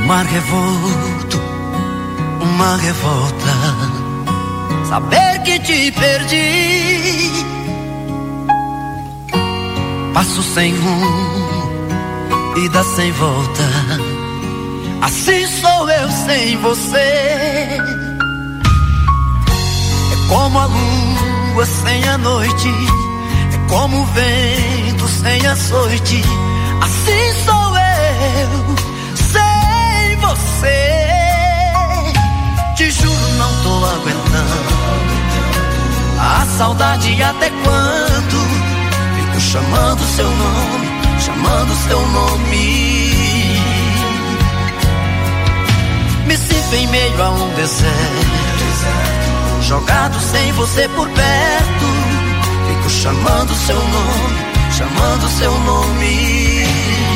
mar revolto, uma revolta, saber que te perdi. Passo sem rumo, ida sem volta, assim sou eu sem você. É como a lua sem a noite, é como o vento sem açoite, assim sou eu sem você. Te juro, não tô aguentando a saudade até quando? Fico chamando seu nome, chamando seu nome. Me sinto em meio a um deserto, jogado sem você por perto. Fico chamando seu nome, chamando seu nome.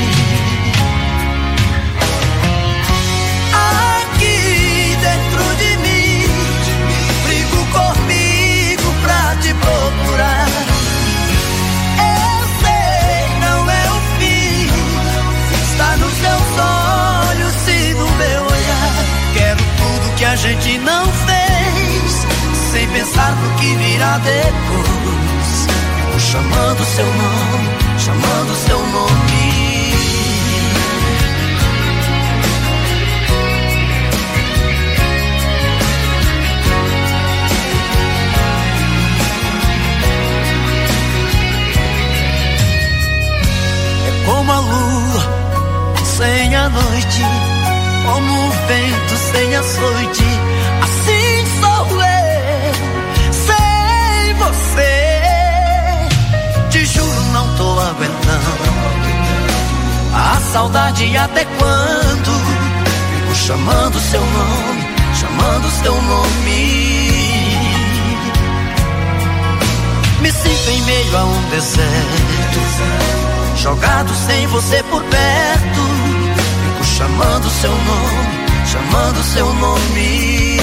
Aqui dentro de mim, brigo comigo pra te procurar. Eu sei, não é o fim, está nos seus olhos e no meu olhar. Quero tudo que a gente não fez, sem pensar no que virá depois. Fico chamando seu nome, chamando seu nome. É como a lua sem a noite, como o vento sem açoite, assim sou eu sem você. Te juro, não tô aguentando a saudade até quando? Fico chamando seu nome, chamando seu nome. Me sinto em meio a um deserto, jogado sem você por perto. Fico chamando seu nome, chamando seu nome.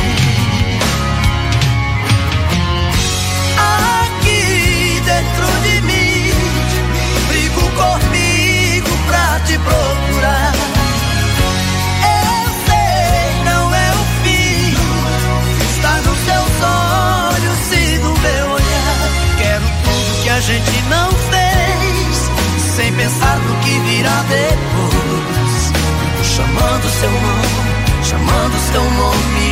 Aqui dentro de mim, brigo comigo pra te procurar. Eu sei, não é o fim, está nos seus olhos e no meu olhar. Quero tudo que a gente não fez, sem pensar no que virá depois. Fico chamando seu nome, chamando seu nome.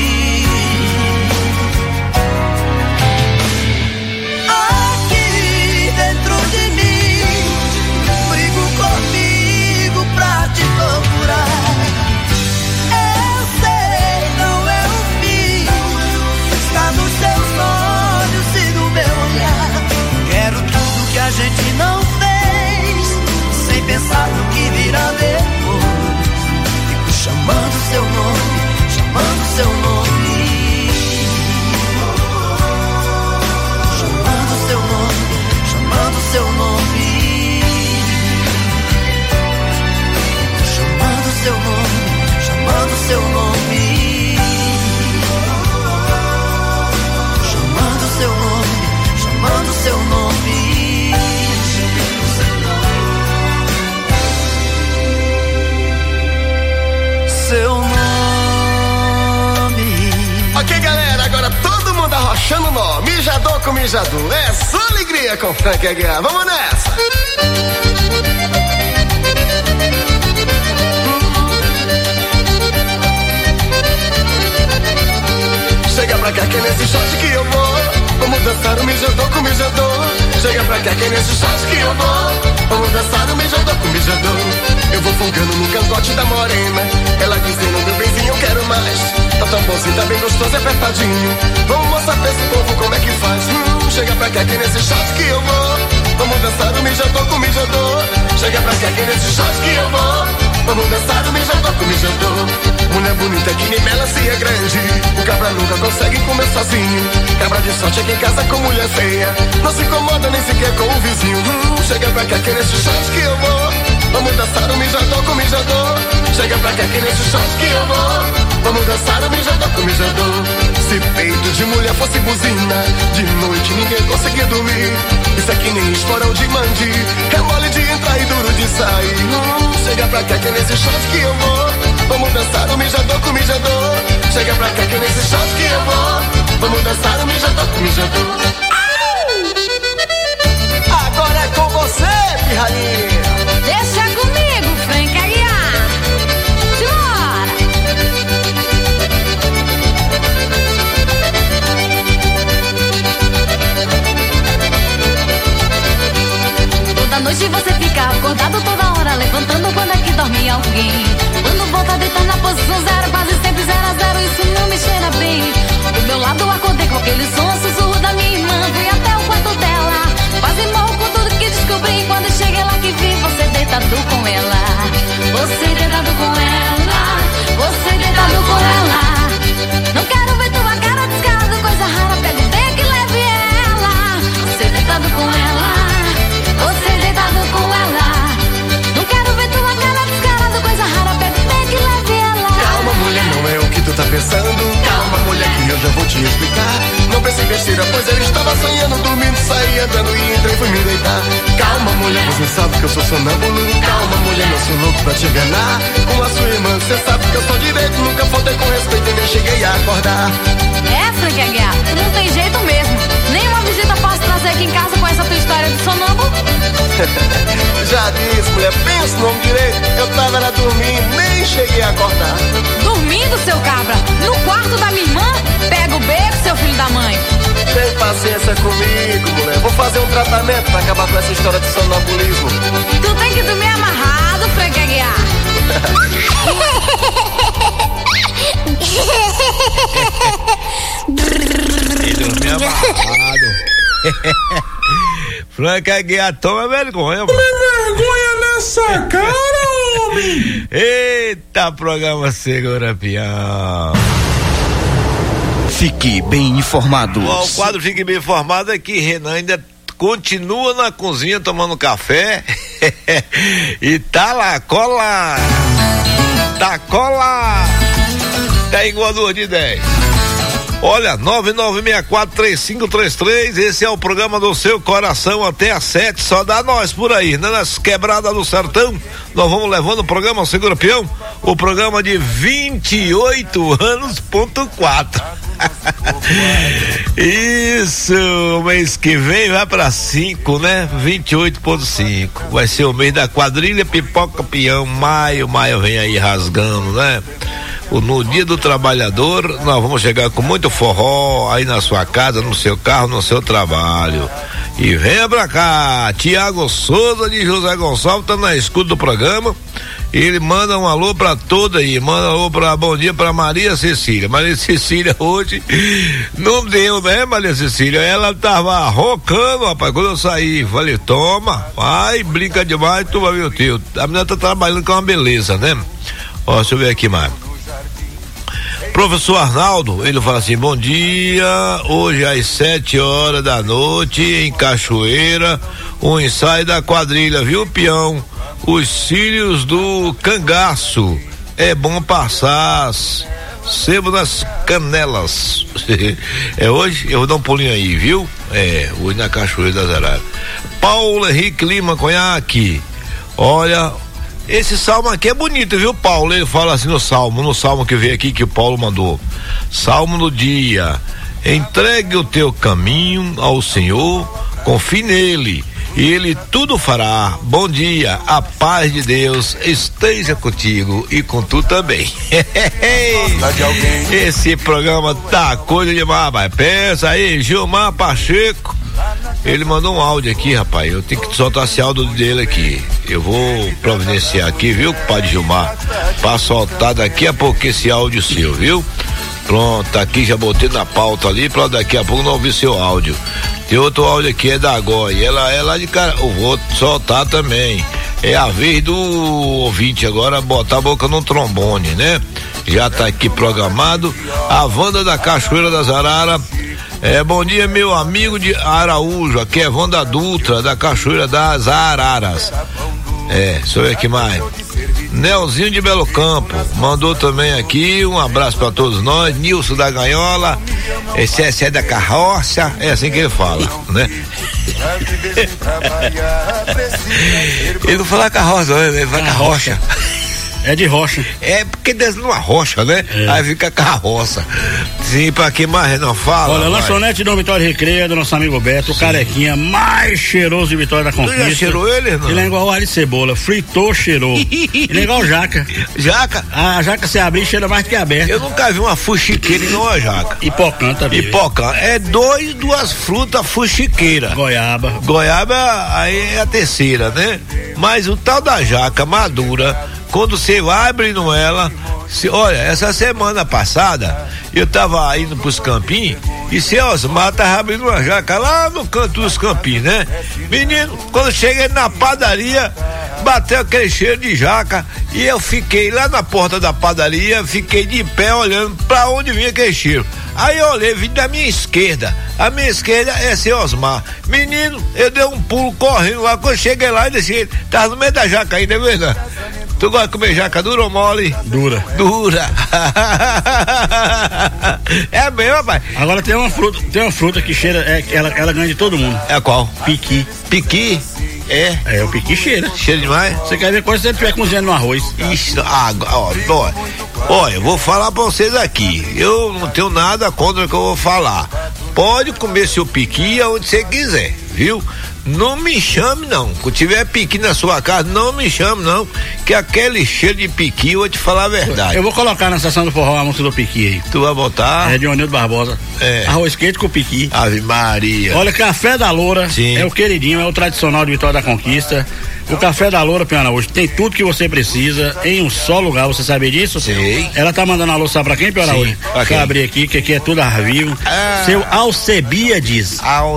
Aqui dentro de mim, brigo comigo pra te procurar. Eu sei, não é o fim, está nos seus olhos e no meu olhar. Quero tudo que a gente não fez, sem pensar no que virá depois. Fico chamando seu nome, chamando seu nome. Chamando seu nome, chamando seu nome. Chamando seu nome, chamando seu nome. Chamando seu nome, chamando seu nome. Seu nome. Ok, galera, agora todo mundo arrochando nó. Mijador com mijador. É só alegria com Frank Aguiar. Vamos nessa. Chega pra cá que é nesse shot que eu vou. Vamos dançar o mijador com mijador. Chega pra cá que é nesse shot que eu vou. Vamos dançar o mijador com mijador. Eu vou fungando no cangote da morena. Ela dizendo, meu benzinho, eu quero mais. Tá tão bonzinho, tá bem gostoso, apertadinho. Vamos mostrar pra esse povo como é que faz. Chega pra cá que é nesse shot que eu vou. Vamos dançar o mijador com mijador. Chega pra cá que é nesse shot que eu vou. Vamos dançar o mijador com mijador. Mulher bonita que nem melancia grande. O cabra nunca consegue comer sozinho. Cabra de sorte aqui em casa com mulher feia. Não se incomoda nem sequer com o vizinho. Chega pra cá que é nesse shot que eu vou. Vamos dançar o mijador com mijador. Chega pra cá que é nesse shot que eu vou. Vamos dançar o mijador com mijador. Se peito de mulher fosse buzina, de noite ninguém conseguia dormir. Isso aqui nem esporão de mandi. É mole de entrar e duro de sair. Chega pra cá que é nesse shot que eu vou. Vamos pra cá que nesse shot que eu vou. Vamos dançar o mijador com mijador. Agora é com você, pirralhinha. Deixa comigo, Frank Aguiar. Simbora! Toda noite você fica acordado toda hora, levantando quando é que dorme alguém. Quando volta a deitar na posição zero, quase sempre 0 a 0, isso não me cheira bem. Do meu lado eu acordei com aquele som, sussurro da minha irmã, fui até o quarto dela. Quase morro com tudo que descobri, quando cheguei lá que vi você deitado com ela. Você deitado com ela, você deitado com ela. Não quero ver tua cara descarada, coisa rara, pega o beco e leve ela. Você deitado com ela, você deitado com ela. Não quero ver tua cara descarada, coisa rara, pega o beco e leve ela. Calma, mulher, não é o que tu tá pensando. Calma, mulher, que eu já vou te explicar. Não pense besteira, pois ele estava sonhando, dormindo, saí andando e entrei, fui me deitar. Calma, mulher, você sabe que eu sou sonâmbulo. Calma, mulher, não sou louco pra te enganar. Com a sua irmã, você sabe que eu sou direito. Nunca faltei com respeito e nem cheguei a acordar. É, Frank Aguiar, não tem jeito mesmo. Nenhuma visita posso trazer aqui em casa com essa tua história de sonâmbulo. Já disse, mulher, pensa no nome direito. Eu tava lá dormindo, nem cheguei a acordar. Dormindo, seu cabra, no quarto da minha irmã? Pega o beco, seu filho da mãe. Tem paciência comigo, mulher. Vou fazer um tratamento pra acabar com essa história de sonambulismo. Tu tem que dormir amarrado, Frank Aguiar. E dormir amarrado. Frank Aguiar, toma vergonha, mano. Vergonha nessa cara, homem! Eita, programa Segura Pião. Fique bem informado. O quadro Fique Bem Informado é que Renan ainda continua na cozinha tomando café e tá lá, cola. Tá cola. Tá igual 2 de 10. Olha, 99643533, esse é o programa do seu coração até às 7, só dá nós por aí, né? Nas quebradas do sertão, nós vamos levando o programa Segura Peão, o programa de 28 anos.4. Isso, o mês que vem vai pra 5, né? 28.5. Vai ser o mês da quadrilha Pipoca Peão, maio vem aí rasgando, né? No Dia do Trabalhador, nós vamos chegar com muito forró aí na sua casa, no seu carro, no seu trabalho. E venha pra cá, Tiago Souza de José Gonçalves tá na escuta do programa. Ele manda um alô pra toda aí, manda um alô pra bom dia pra Maria Cecília. Maria Cecília hoje não deu, né, Maria Cecília? Ela tava roncando, rapaz, quando eu saí, falei, toma, vai, brinca demais, tu vai ver o teu. A menina tá trabalhando com uma beleza, né? Ó, deixa eu ver aqui mais. Professor Arnaldo, ele fala assim, bom dia, hoje às 7 horas da noite em Cachoeira, um ensaio da quadrilha, viu, peão? Os cílios do cangaço, é bom passar sebo nas canelas. É hoje, eu vou dar um pulinho aí, viu? É, hoje na Cachoeira das Araras. Paulo Henrique Lima Conhaque, olha, esse salmo aqui é bonito, viu, Paulo? Ele fala assim no salmo que veio aqui que o Paulo mandou. Salmo do dia: entregue o teu caminho ao Senhor, confie nele e ele tudo fará. Bom dia, a paz de Deus esteja contigo e com tu também. Esse programa tá coisa demais, rapaz. Pensa aí, Gilmar Pacheco, ele mandou um áudio aqui, rapaz. Eu tenho que soltar esse áudio dele aqui. Eu vou providenciar aqui, viu, compadre Gilmar, pra soltar daqui a pouco esse áudio seu, viu? Pronto, tá aqui, já botei na pauta ali pra daqui a pouco não ouvir seu áudio. Tem outro áudio aqui, é da Gói, ela é lá de cara, eu vou soltar também. É a vez do ouvinte agora botar a boca no trombone, né? Já tá aqui programado. A Wanda da Cachoeira das Araras. Bom dia, meu amigo de Araújo, aqui é Wanda Dutra, da Cachoeira das Araras. Sou eu aqui mais. Nelzinho de Belo Campo, mandou também aqui, um abraço pra todos nós. Nilson da Ganhola, esse é da carroça, é assim que ele fala, né? Ele não fala carroça, ele fala carroça. É de rocha. É porque desce numa rocha, né? Aí fica carroça. Sim, pra quem mais não fala. Olha, lanchonete do Vitória Recreio, do nosso amigo Beto, o carequinha mais cheiroso de Vitória da Conquista. Tu já cheirou ele, não? Ele é igual o alho e cebola, fritou, cheirou. Ele é igual o jaca. Jaca? A jaca se abrir cheira mais do que aberta. Eu nunca vi uma fuxiqueira e não uma jaca. Hipocã também. Hipocã. É duas frutas fuxiqueiras. Goiaba. Goiaba aí é a terceira, né? Mas o tal da jaca madura, quando você vai abrindo ela, olha, essa semana passada eu tava indo pros campinhos e seu Osmar tava abrindo uma jaca lá no canto dos campinhos, né? Menino, quando cheguei na padaria, bateu aquele cheiro de jaca e eu fiquei lá na porta da padaria, fiquei de pé olhando pra onde vinha aquele cheiro. Aí eu olhei, vim da minha esquerda. A minha esquerda é seu Osmar. Menino, eu dei um pulo correndo lá. Quando eu cheguei lá, eu disse, tava no meio da jaca ainda, é verdade? Tu gosta de comer jaca dura ou mole? Dura. Dura. É mesmo, rapaz. Agora tem uma fruta que cheira, ela ganha de todo mundo. É qual? Piqui. Piqui? É o piqui cheira. Cheira demais? Você quer ver quando você estiver cozinhando no arroz. Isso, olha, eu vou falar pra vocês aqui. Eu não tenho nada contra o que eu vou falar. Pode comer seu piqui aonde você quiser, viu? Não me chame não, quando tiver piqui na sua casa, não me chame não, que aquele cheiro de piqui, eu vou te falar a verdade. Eu vou colocar na sessão do forró a música do piqui aí. Tu vai botar? É de Onildo Barbosa. Arroz quente com piqui. Ave Maria. Olha, Café da Loura. Sim. É o queridinho, é o tradicional de Vitória da Conquista. O Café da Loura, Piana, hoje tem tudo que você precisa em um só lugar, você sabia disso? Sei. Ela tá mandando alô, sabe pra quem, Piana, hoje? Deixa eu abrir aqui, que aqui é tudo ao vivo. Seu Alcebiades.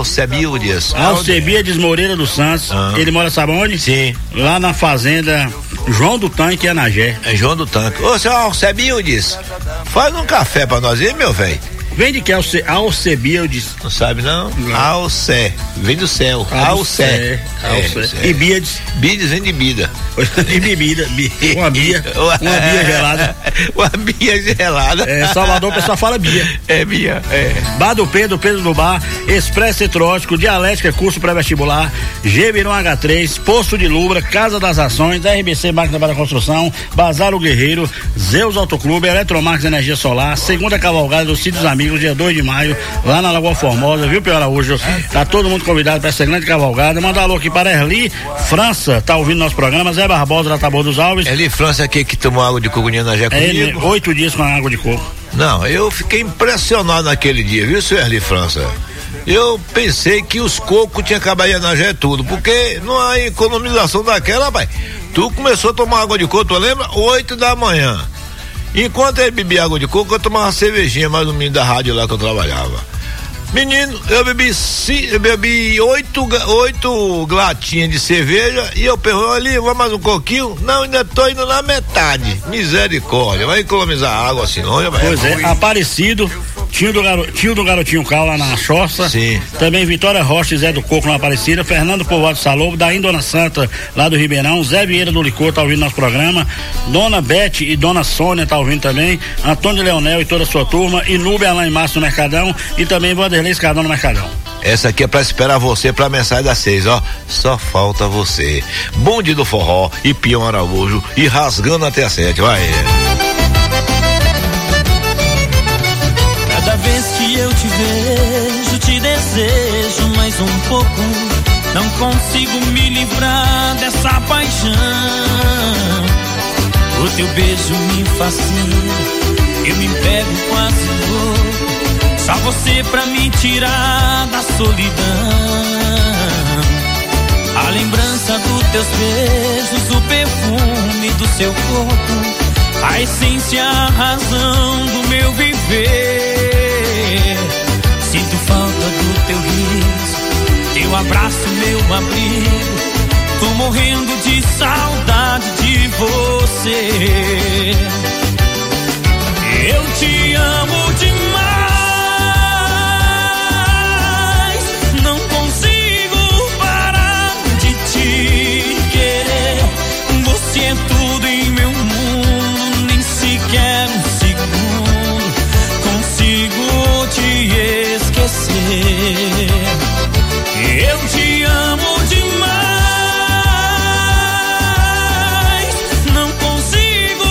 Alcebiades Moreira dos Santos. Ele mora, sabe onde? Sim. Lá na fazenda João do Tanque, Anagé. É João do Tanque. Ô, seu Alcebiades, faz um café pra nós aí, meu velho. Vem de que Alcebiades? Não sabe não? Alcé. Vem do céu. Alcé. E Biades? Biades vem de bida. E bebida. Uma bia gelada. Uma bia gelada. Salvador o pessoal fala bia. Bia. Bar do Pedro do Bar, Expresso Eletrótico, Dialética, curso pré-vestibular, Gebiron H3, Posto de Lubra, Casa das Ações, RBC Máquina para Construção, Bazar o Guerreiro, Zeus Autoclube, Eletromarques Energia Solar, segunda cavalgada dos Sítios Amigos, dia 2 de maio, lá na Lagoa Formosa, viu, Pior Araújo? Tá todo mundo convidado para essa grande cavalgada. Manda alô aqui para Erli França, tá ouvindo nosso programa, Zé Barbosa da Taboa dos Alves. Erli França aqui que tomou água de coco na Jé comigo. 8 dias com água de coco. Não, eu fiquei impressionado naquele dia, viu, seu Erli França? Eu pensei que os cocos tinham acabado de Anagé tudo, porque não há economização daquela, rapaz. Tu começou a tomar água de coco, tu lembra? 8 da manhã. Enquanto ele bebia água de coco, eu tomava uma cervejinha mais no meio da rádio lá que eu trabalhava. Menino, eu bebi 8 latinhas de cerveja e eu perguntei, ali, vai mais um coquinho? Não, ainda tô indo na metade. Misericórdia, vai economizar água assim, olha, vai. Pois é, Aparecido, tio do Garotinho Cal lá na Choça. Sim. Também Vitória Rocha e Zé do Coco na Aparecida, Fernando Povoado Salobo, Daí Dona Santa lá do Ribeirão, Zé Vieira do Licor tá ouvindo nosso programa, Dona Bete e Dona Sônia tá ouvindo também, Antônio Leonel e toda a sua turma, Inúbia Alain Márcio no Mercadão e também Vanderlei Escadão no Mercadão. Essa aqui é pra esperar você pra mensagem das 6, ó. Só falta você. Bonde do Forró e Pião Araújo e rasgando até as 7, vai. Cada vez que eu te vejo, te desejo mais um pouco. Não consigo me livrar dessa paixão. O teu beijo me fascina, eu me pego quase louco. Só você pra me tirar da solidão. A lembrança dos teus beijos, o perfume do seu corpo, a essência, a razão do meu viver. Sinto falta do teu riso, teu abraço, meu abrigo. Tô morrendo de saudade de você. Eu te amo demais. É tudo em meu mundo, nem sequer um segundo consigo te esquecer. Eu te amo demais, não consigo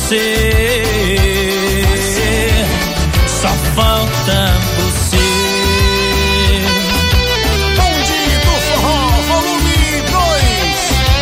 você. Só falta você. Bonde do Forró, volume 2.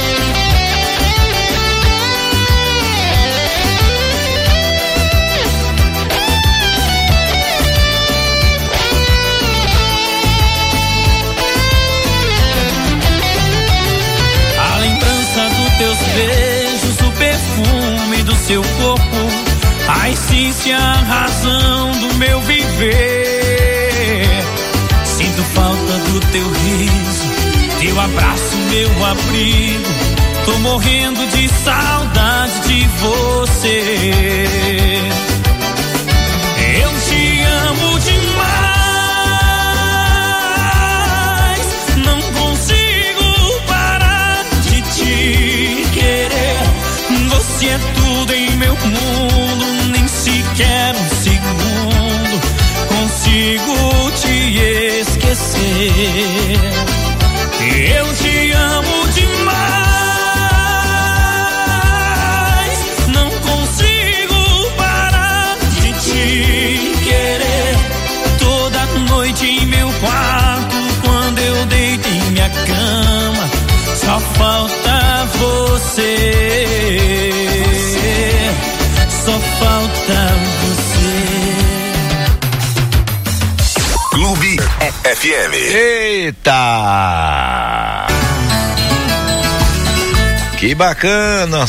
A lembrança dos teus beijos, o perfume do seu corpo, a essência, a razão do meu viver. Sinto falta do teu riso, teu abraço, meu abrigo. Tô morrendo de saudade de você. Eu te amo demais, não consigo parar de te querer. Você é tudo em meu mundo, nem sequer um segundo consigo te esquecer. Eu te amo demais, não consigo parar de te querer. Toda noite em meu quarto, quando eu deito em minha cama, só falta você. Só falta você. Clube FM. Eita! Que bacana,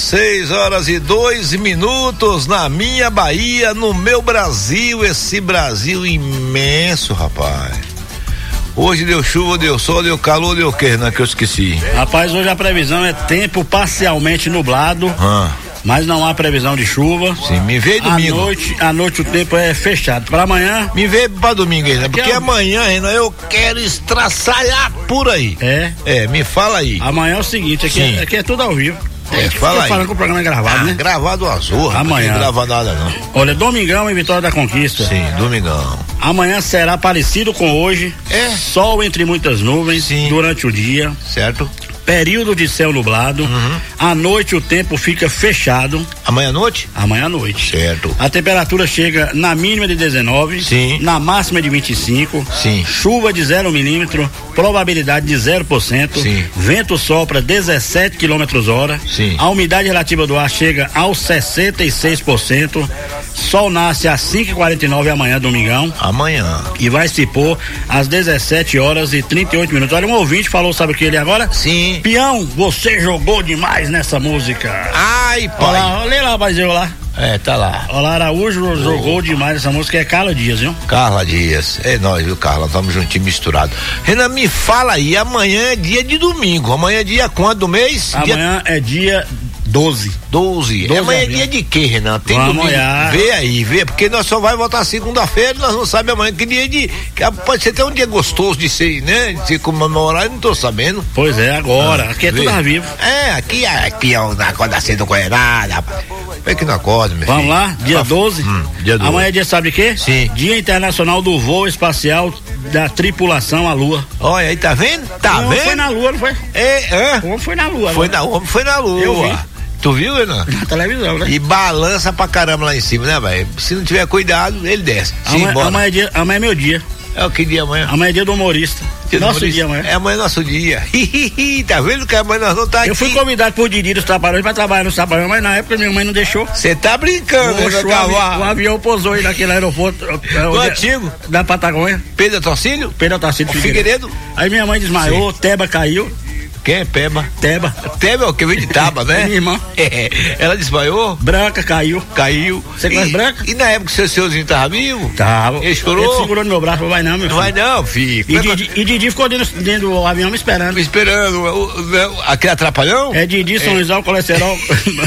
6h02 na minha Bahia, no meu Brasil, esse Brasil imenso, rapaz. Hoje deu chuva, deu sol, deu calor, deu o que, né, que eu esqueci? Rapaz, hoje a previsão é tempo parcialmente nublado, mas não há previsão de chuva. Sim, me veio domingo. À noite o tempo é fechado. Para amanhã. Me veio pra domingo ainda, porque amanhã, Renan, eu quero estraçalhar por aí. É, me fala aí. Amanhã é o seguinte, aqui é tudo ao vivo. Fala aí. Falando que o programa é gravado, né? Gravado azul, amanhã. Não grava nada não. Olha, domingão em Vitória da Conquista. Sim, domingão. Amanhã será parecido com hoje. Sol entre muitas nuvens durante o dia. Certo. Período de céu nublado. À noite o tempo fica fechado. Amanhã à noite? Amanhã à noite. Certo. A temperatura chega na mínima de 19. Sim. Na máxima de 25. Sim. Chuva de 0 milímetro. Probabilidade de 0%. Sim. Vento sopra 17 km/h. Sim. A umidade relativa do ar chega aos 66%. Sol nasce às 5h49 amanhã, domingão. Amanhã. E vai se pôr às 17h38. Olha, um ouvinte falou, sabe o que ele agora? Sim. Peão, você jogou demais nessa música. Ai, pai. Olha lá, rapazinho, lá. Tá lá. Olha lá, Araújo jogou demais essa música, é Carla Dias, viu? Carla Dias, é nós, viu, Carla? Estamos juntinho, misturado. Renan, me fala aí, amanhã é dia de domingo. Amanhã é dia quanto do mês? Amanhã é dia 12. 12. Amanhã é dia de quê, Renan? Tem vamos domingo. olhar. Vê aí, porque nós só vai voltar segunda-feira, nós não sabemos amanhã que dia de. Pode ser até um dia gostoso de ser, né? De se comemorar, eu não tô sabendo. Pois é, agora. Aqui é tudo ao vivo. Aqui não acorda cedo com nada, rapaz. É que não acorda, meu Vamos filho. lá, dia 12. Dia 12. Amanhã é dia, sabe de quê? Sim. Dia Internacional do Voo Espacial da Tripulação à Lua. Olha aí, tá vendo? O homem foi na Lua, não foi? O homem foi na Lua. O homem foi na Lua. Eu vi. Tu viu, Renan? Na televisão, né? E balança pra caramba lá em cima, né, velho? Se não tiver cuidado, ele desce. Amanhã é meu dia. É o que dia amanhã? Amanhã é dia do humorista. Nosso dia amanhã. É amanhã nosso dia. Tá vendo que amanhã nós não tá aqui? Eu fui convidado por Didi dos Trapalhões pra trabalhar no Trapalhões, mas na época minha mãe não deixou. Você tá brincando, né? O avião pousou aí naquele aeroporto. Do antigo? Da Patagônia. Pedro Torcílio? Pedro Torcílio Figueiredo. Aí minha mãe desmaiou, Teba caiu. Quem é Peba? Teba. Teba é o que vem de Taba, né? Minha irmã. Ela desmaiou? Branca caiu. Você conhece Branca? E na época que seu senhorzinho tava vivo? Tava. Ele chorou? Ele segurou no meu braço, não vai não, meu filho. Não vai não, filho. E Didi ficou dentro do avião me esperando. Aquele atrapalhão? É Didi, São Luizão, colesterol.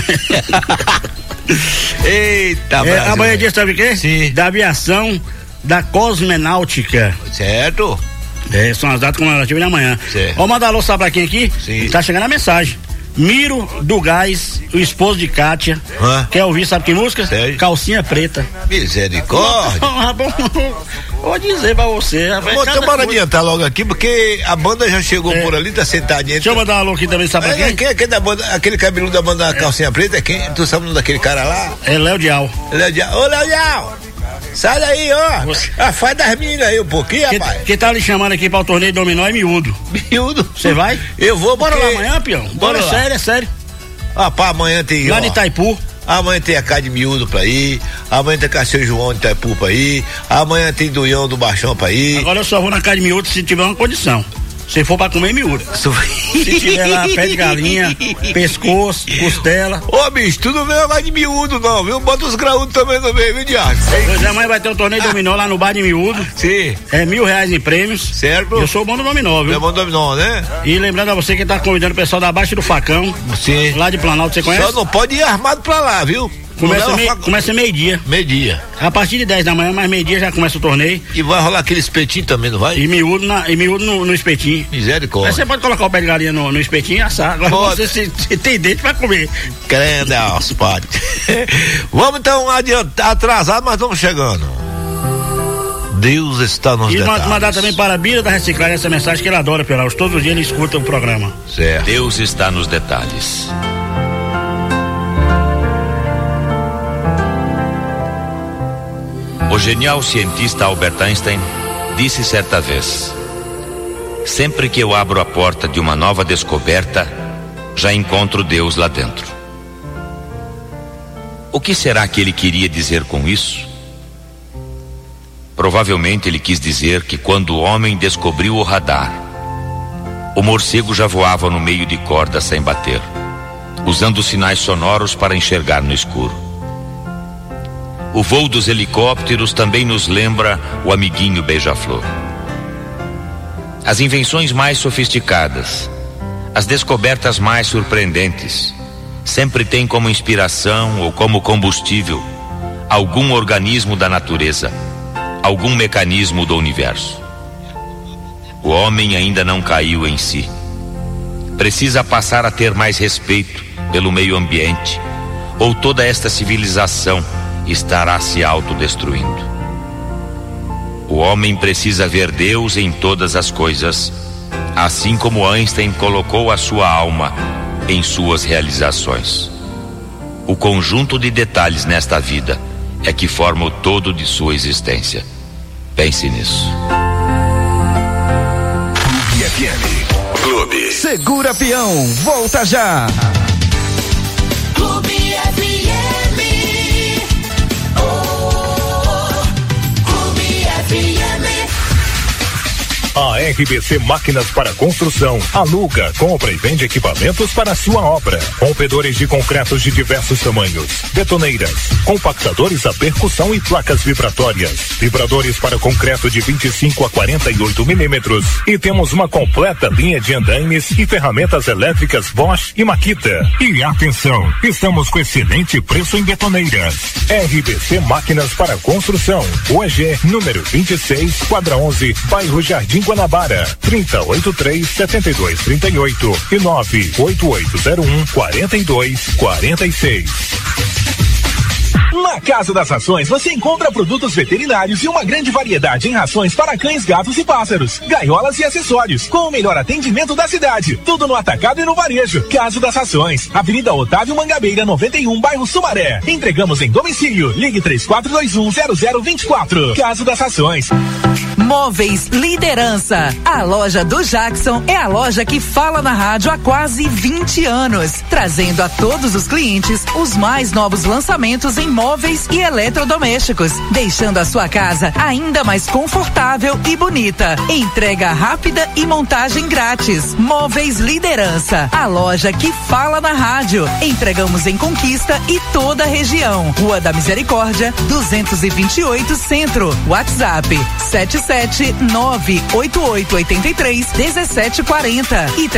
Eita, Brasil. Amanhã é dia, sabe o quê? Sim. Da aviação da Cosmenáutica. Certo. São as datas comemorativas de amanhã. Certo. Mandar alô, sabe pra quem aqui? Sim. Tá chegando a mensagem. Miro do Gás, o esposo de Kátia. Quer ouvir, sabe que música? Sério? Calcinha Preta. Misericórdia. Vou dizer pra você. Então bora adiantar logo aqui, porque a banda já chegou por ali, tá sentadinha. Deixa eu mandar um alô aqui também, sabe pra quem? Quem da banda, aquele cabeludo da banda Calcinha Preta, quem? Tu sabe o nome daquele cara lá? É Léo Dial. Ô, Léo Dial! Sai daí, ó! Faz das meninas aí um pouquinho, rapaz. Quem tá lhe chamando aqui para o torneio dominó é Miúdo. Miúdo? Você vai? Eu vou, bora lá amanhã, peão? Bora lá. É sério. Rapaz, amanhã tem... Lá de Itaipu. Amanhã tem a Cá de Miúdo pra ir, amanhã tem a Seu João de Itaipu pra ir, amanhã tem Duião do Baixão pra ir. Agora eu só vou na Cá de Miúdo se tiver uma condição. Se for pra comer miúdo. Se tiver lá pé de galinha, pescoço, costela. Ô, bicho, tu não vê mais de miúdo não, viu? Bota os graúdos também no meio, viu, Diago? Hoje amanhã vai ter um torneio dominó lá no bar de miúdo. Sim. É R$1.000 em prêmios. Certo. Eu sou bom do dominó, viu? É bom do dominó, né? E lembrando a você que tá convidando o pessoal da Baixa do Facão. Sim. Lá de Planalto, você conhece? Só não pode ir armado pra lá, viu? Começa meio-dia. Meio-dia. A partir de 10 da manhã, mas meio-dia já começa o torneio. E vai rolar aquele espetinho também, não vai? E miúdo no espetinho. Misericórdia. Aí você pode colocar o pé de galinha no espetinho e assar. Agora você se tem dente pra comer. Crendo, pode. Vamos então adiantar, atrasado, mas estamos chegando. Deus está nos detalhes. E mandar também para a Bira da Reciclagem essa mensagem que ele adora, Pelaus. Todos os dias ele escuta o programa. Certo. Deus está nos detalhes. O genial cientista Albert Einstein disse certa vez: sempre que eu abro a porta de uma nova descoberta, já encontro Deus lá dentro. O que será que ele queria dizer com isso? Provavelmente ele quis dizer que quando o homem descobriu o radar, o morcego já voava no meio de cordas sem bater, usando sinais sonoros para enxergar no escuro. O voo dos helicópteros também nos lembra o amiguinho beija-flor. As invenções mais sofisticadas, as descobertas mais surpreendentes, sempre têm como inspiração ou como combustível algum organismo da natureza, algum mecanismo do universo. O homem ainda não caiu em si. Precisa passar a ter mais respeito pelo meio ambiente, ou toda esta civilização estará se autodestruindo. O homem precisa ver Deus em todas as coisas, assim como Einstein colocou a sua alma em suas realizações. O conjunto de detalhes nesta vida é que forma o todo de sua existência. Pense nisso. Clube FM. Clube. Segura Peão, volta já. Clube FM. A RBC Máquinas para Construção aluga, compra e vende equipamentos para a sua obra. Rompedores de concretos de diversos tamanhos, betoneiras, compactadores a percussão e placas vibratórias, vibradores para concreto de 25 a 48 milímetros. E temos uma completa linha de andaimes e ferramentas elétricas Bosch e Makita. E atenção, estamos com excelente preço em betoneiras. RBC Máquinas para Construção, UEG, número 26, quadra 11, bairro Jardim Guanabara, 3083-7238 e 98801-4246. Na Casa das Rações você encontra produtos veterinários e uma grande variedade em rações para cães, gatos e pássaros, gaiolas e acessórios, com o melhor atendimento da cidade. Tudo no atacado e no varejo. Casa das Rações, Avenida Otávio Mangabeira, 91, bairro Sumaré. Entregamos em domicílio. Ligue 3421-0024. Casa das Rações. Móveis Liderança. A loja do Jackson é a loja que fala na rádio há quase 20 anos, trazendo a todos os clientes os mais novos lançamentos em móveis e eletrodomésticos, deixando a sua casa ainda mais confortável e bonita. Entrega rápida e montagem grátis. Móveis Liderança, a loja que fala na rádio. Entregamos em Conquista e toda a região. Rua da Misericórdia, 228 Centro. WhatsApp 77988831740 e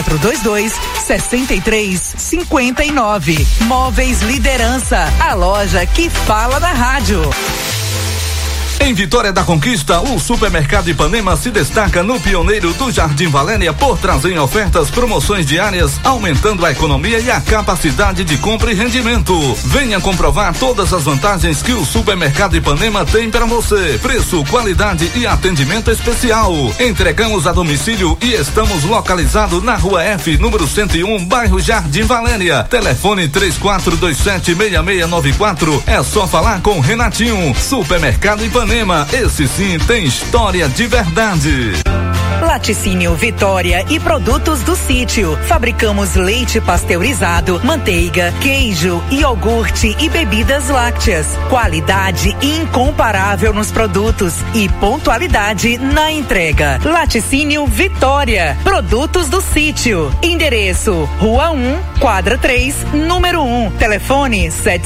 3422-6359. Móveis Liderança, a loja que fala na rádio. Em Vitória da Conquista, o Supermercado Ipanema se destaca no pioneiro do Jardim Valéria por trazer ofertas, promoções diárias, aumentando a economia e a capacidade de compra e rendimento. Venha comprovar todas as vantagens que o Supermercado Ipanema tem para você. Preço, qualidade e atendimento especial. Entregamos a domicílio e estamos localizados na Rua F, número 101, bairro Jardim Valéria. Telefone 3427-6694. É só falar com Renatinho. Supermercado Ipanema. Esse sim tem história de verdade. Laticínio Vitória e produtos do sítio. Fabricamos leite pasteurizado, manteiga, queijo, iogurte e bebidas lácteas. Qualidade incomparável nos produtos e pontualidade na entrega. Laticínio Vitória. Produtos do sítio. Endereço: Rua 1, quadra 3, número 1. Telefone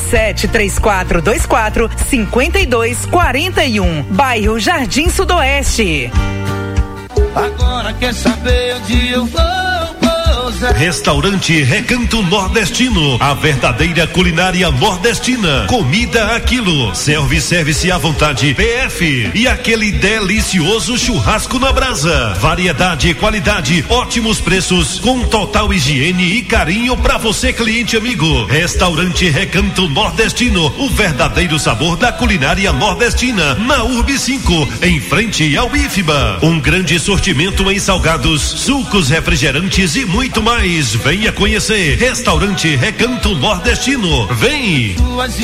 773424-5241. Bairro Jardim Sudoeste. Agora quer saber onde eu vou pousar? Restaurante Recanto Nordestino, a verdadeira culinária nordestina. Comida a quilo, self-service à vontade, PF e aquele delicioso churrasco na brasa. Variedade e qualidade, ótimos preços, com total higiene e carinho para você, cliente amigo. Restaurante Recanto Nordestino, o verdadeiro sabor da culinária nordestina, na Urb 5, em frente ao IFBA. Um grande sortimento em salgados, sucos, refrigerantes e muito mais. Venha conhecer. Restaurante Recanto Nordestino. Vem!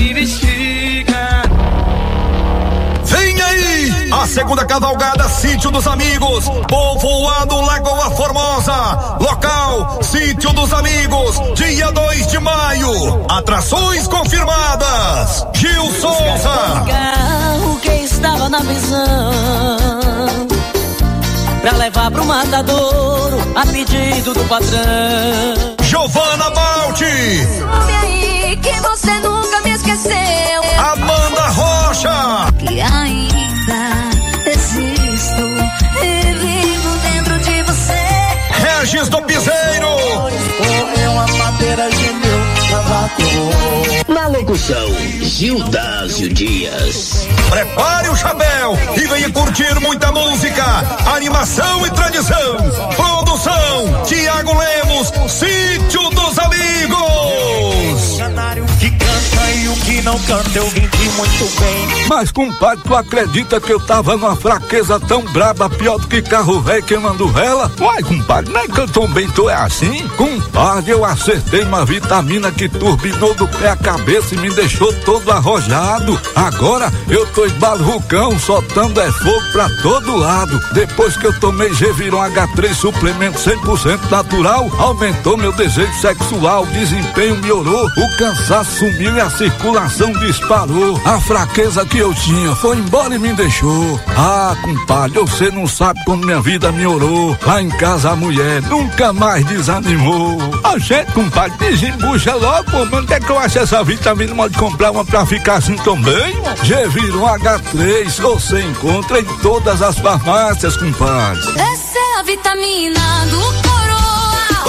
Vem aí! A segunda cavalgada Sítio dos Amigos, povoado Lagoa Formosa. Local: Sítio dos Amigos, dia 2 de maio. Atrações confirmadas. Gil Souza. O carro que estava na visão, pra levar pro matadouro, a pedido do patrão. Giovana Balti. Sobe aí que você nunca me esqueceu. Amanda Rocha. Que ainda existo e vivo dentro de você. Regis do Piseiro. Correu a madeira, gemeu, cavaco. Na locução, Gildásio Dias. Prepare o chapéu e venha curtir muita música, animação e tradição. Produção: Tiago Lemos, Sítio dos Amigos. Que canta e o que não canta eu entendi muito bem. Mas, compadre, tu acredita que eu tava numa fraqueza tão braba, pior do que carro velho queimando vela? Uai, compadre, não é que eu também tô assim? Compadre, eu acertei uma vitamina que turbinou do pé à cabeça e me deixou todo arrojado. Agora eu tô esbalrucão, soltando fogo pra todo lado. Depois que eu tomei Geviron H3 suplemento 100% natural, aumentou meu desejo sexual, o desempenho melhorou, o cansaço sumiu e a circulação disparou. A fraqueza que eu tinha foi embora e me deixou. Ah, compadre, você não sabe como minha vida melhorou. Lá em casa a mulher nunca mais desanimou. A gente, compadre, desembucha logo, pô, mas onde é que eu acho essa vitamina? Pode comprar uma pra ficar assim também? Geviron H3, você encontra em todas as farmácias, compadre. Essa é a vitamina do Coroa.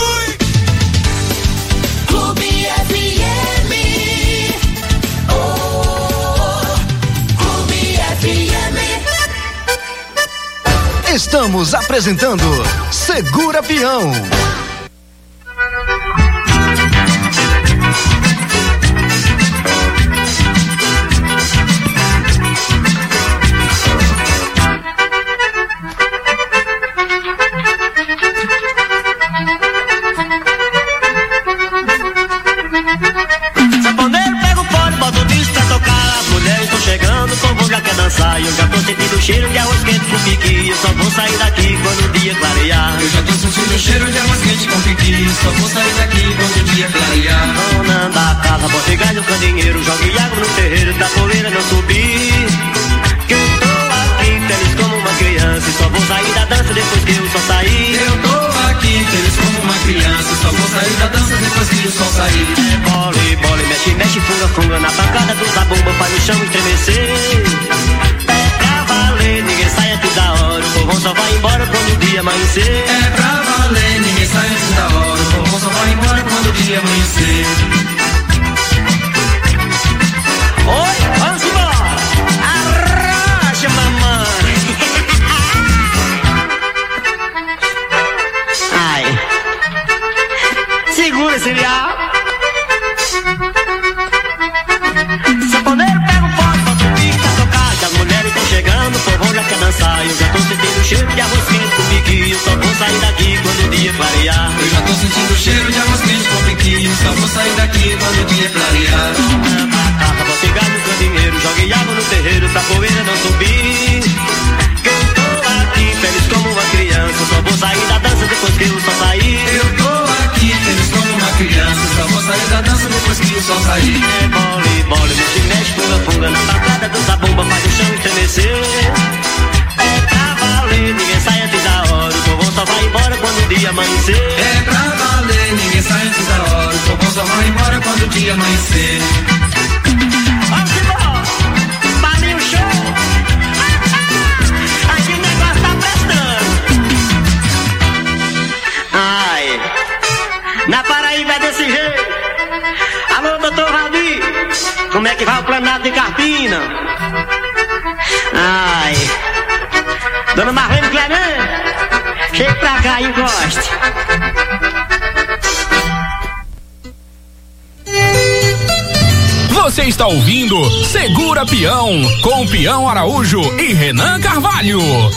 Clube FM. Clube FM. Estamos apresentando Segura Peão. Eu já tô sentindo o cheiro de arroz quente com piqui. Eu só vou sair daqui quando o dia clarear. Eu já tô sentindo o cheiro de arroz quente com piqui. Só vou sair daqui quando o dia clarear. Dona da casa, bota gás no candeeiro. Jogue água no terreiro, da poeira não subir. Que eu tô aqui feliz como uma criança. E só vou sair da dança depois que o sol sair. Eu tô aqui feliz como uma criança. Só vou sair da dança depois que o sol sair. É bole, bole, mexe, mexe, funga, funga. Na bancada do zabumba faz o chão estremecer. Ninguém sai antes da hora, o povão só vai embora quando o dia amanhecer. É pra valer, ninguém sai antes da hora, o povão só vai embora quando o dia amanhecer. Oi, vamos embora! Arra! tô sentindo cheiro de arroz quente com piqui. Eu só vou sair daqui quando o dia clarear. Eu já tô sentindo cheiro de arroz quente com piqui. Eu só vou sair daqui quando o dia clarear. Vou pegar no candeeiro, joguei água no terreiro pra poeira não subir. Que eu tô aqui feliz como uma criança. Só vou sair da dança depois que o sol sair. Eu tô aqui feliz como uma criança. Só vou sair da dança depois que o sol sair. É bole, bole, mexe, funga, funga. Na patada dança bomba, faz o chão estremecer. É pra valer, ninguém sai antes da hora. O povão só vai embora quando o dia amanhecer. É pra valer, ninguém sai antes da hora. O povão só vai embora quando o dia amanhecer. Vamos embora, Balinho Show. Aqui o negócio tá prestando. Ai, na Paraíba é desse jeito. Alô, doutor Rabi, como é que vai o planado de Carpina? Ai, dona Marlene Clemente, chega pra cá e encoste. Você está ouvindo Segura Peão, com Peão Araújo e Renan Carvalho.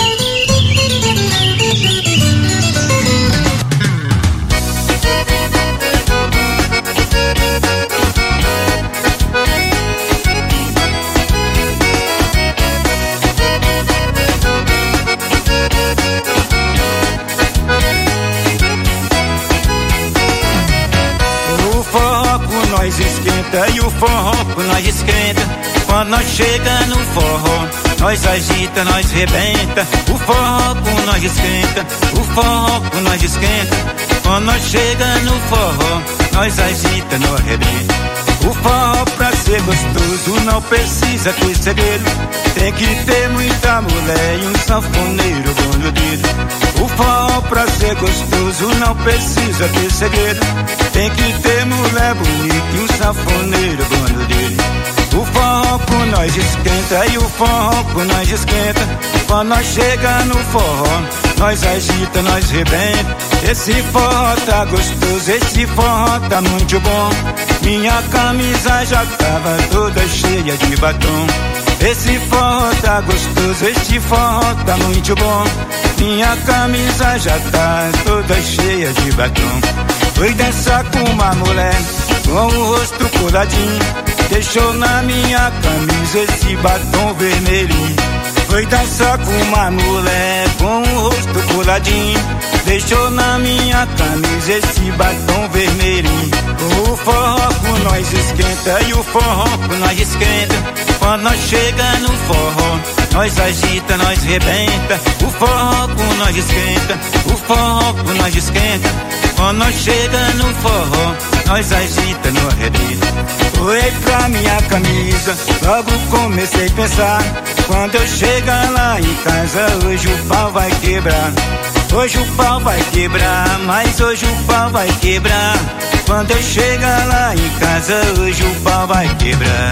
Nós esquenta e o forró nós esquenta. Quando nós chega no forró, nós agita, nós rebenta. O forró nós esquenta, o forró nós esquenta. Quando nós chega no forró, nós agita, nós rebenta. O forró pra ser gostoso não precisa ter segredo. Tem que ter muita mulher e um sanfoneiro bom no dedo. O forró pra ser gostoso não precisa ter segredo. Tem que ter mulher bonita e um sanfoneiro bom no dedo. O forró com nós esquenta e o forró com nós esquenta. Quando nós chega no forró, nós agita, nós rebenta. Esse forró tá gostoso, esse forró tá muito bom. Minha camisa já tava toda cheia de batom. Esse forró tá gostoso, esse forró tá muito bom. Minha camisa já tá toda cheia de batom. Fui dançar com uma mulher com o rosto coladinho. Deixou na minha camisa esse batom vermelhinho. Fui dançar com uma mulher com o rosto coladinho. Deixou na minha camisa esse batom vermelhinho. O forró com nós esquenta e o forró com nós esquenta. Quando nós chega no forró, nós agita, nós rebenta. O forró com nós esquenta, o forró com nós esquenta. Quando nós chega no forró, nós agita, nós rebenta. Olhei pra minha camisa, logo comecei a pensar. Quando eu chegar lá em casa, hoje o pau vai quebrar. Hoje o pau vai quebrar, mas hoje o pau vai quebrar. Quando eu chegar lá em casa, hoje o pau vai quebrar.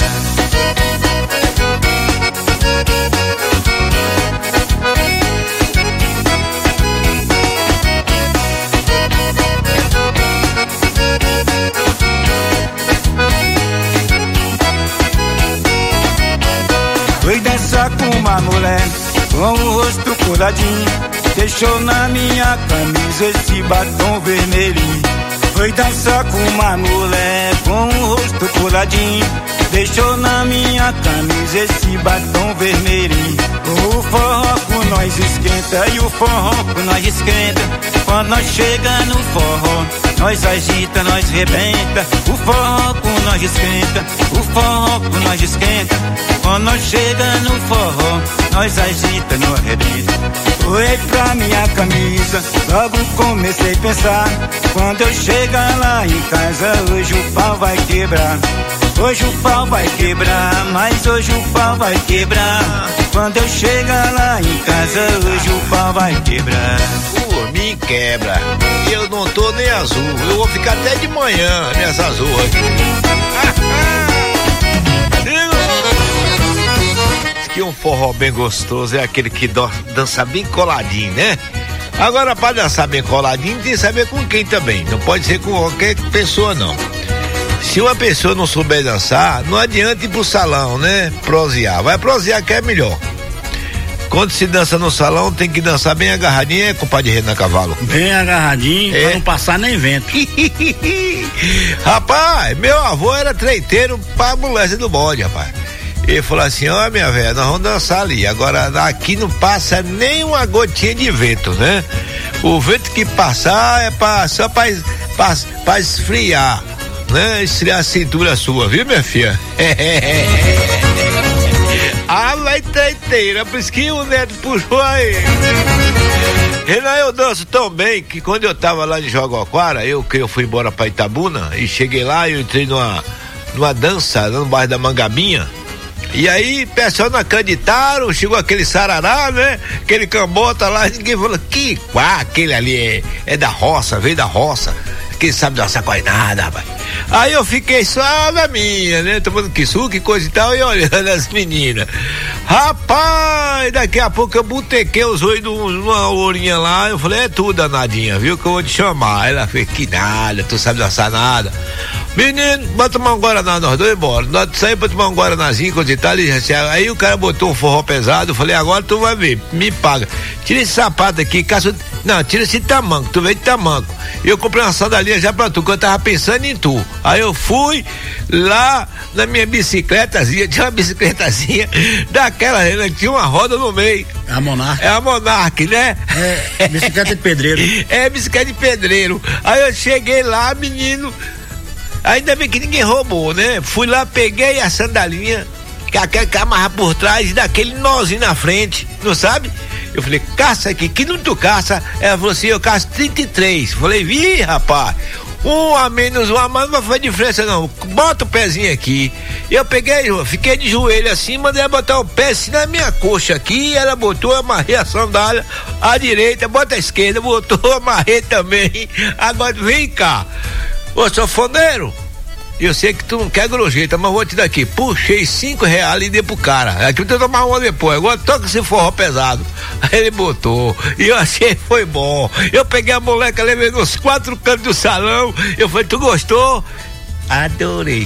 Fui dançar com uma mulher com o rosto coladinho. Deixou na minha camisa esse batom vermelhinho. Fui dançar com uma mulher com o rosto coladinho. Deixou na minha camisa esse batom vermelhinho. O forró com nós esquenta e o forró com nós esquenta. Quando nós chega no forró, nós agita, nós rebenta. O forró com nós esquenta, o forró com nós esquenta. Quando nós chega no forró, nós agita, nós rebenta. Olhei pra minha camisa, logo comecei a pensar. Quando eu chegar lá em casa, hoje o pau vai quebrar. Hoje o pau vai quebrar, mas hoje o pau vai quebrar. Quando eu chegar lá em casa, hoje o pau vai quebrar. Por mim quebra, eu não tô nem azul, eu vou ficar até de manhã nessa azul aqui. Que um forró bem gostoso é aquele que dança bem coladinho, né? Agora, para dançar bem coladinho, tem que saber com quem também. Não pode ser com qualquer pessoa, não. Se uma pessoa não souber dançar, não adianta ir pro salão, né? Prosear. Vai prosear que é melhor. Quando se dança no salão, tem que dançar bem agarradinho, é, compadre Renan Cavalo? Bem agarradinho, pra não passar nem vento. Rapaz, meu avô era treiteiro pra moléstia do bode, rapaz. Ele falou assim, ó, minha velha, nós vamos dançar ali. Agora, aqui não passa nem uma gotinha de vento, né? O vento que passar é só pra esfriar, né? Esfriar a cintura sua, viu, minha filha? Ah, vai treiteira, por isso que o neto puxou aí. Renan, eu danço tão bem que quando eu tava lá em Jogoquara, eu fui embora pra Itabuna e cheguei lá e eu entrei numa dança no bairro da Mangabinha. E aí, pessoal não acreditaram, chegou aquele sarará, né? Aquele cambota lá, ninguém falou, aquele ali é da roça, veio da roça, quem sabe dançar quase nada, rapaz. Aí eu fiquei só na minha, né? Tomando que coisa e tal, e olhando as meninas. Rapaz, daqui a pouco eu botequei os olhos numa ourinha lá, eu falei, é tu, danadinha, viu, que eu vou te chamar. Ela fez, que nada, tu sabe dançar nada. Menino, bota tomar um Guaraná, nós dois embora. Nós saímos pra tomar um Guaranazinho, coisa e tal. Aí o cara botou um forró pesado. Eu falei, agora tu vai ver, me paga. Tira esse sapato aqui, não, tira esse tamanco, tu veio de tamanco. Eu comprei uma sandalinha já pra tu, que eu tava pensando em tu. Aí eu fui lá na minha bicicletazinha, tinha uma bicicletazinha daquela, que tinha uma roda no meio. É a Monark. É a Monark, né? É bicicleta de pedreiro. É bicicleta de pedreiro. Aí eu cheguei lá, menino. Ainda bem que ninguém roubou, né? Fui lá, peguei a sandalinha, que aquela que amarra por trás e daquele nozinho na frente, não sabe? Eu falei, caça aqui, que não tu caça? Ela falou assim, eu caço 33. Falei, vi, rapaz, um a menos, um a mais, não vai fazer diferença não, bota o pezinho aqui. Eu peguei, fiquei de joelho assim, mandei ela botar o pé assim na minha coxa aqui, ela botou, amarrei a sandália, à direita, bota a esquerda, botou, amarrei também. Agora vem cá. Ô, sanfoneiro, eu sei que tu não quer gorjeta, mas vou te dar aqui. Puxei R$5 e dei pro cara. Aqui eu tenho que tomar uma depois. Agora toca esse forró pesado. Aí ele botou. E eu achei que foi bom. Eu peguei a moleca, levei nos 4 cantos do salão. Eu falei, tu gostou? Adorei.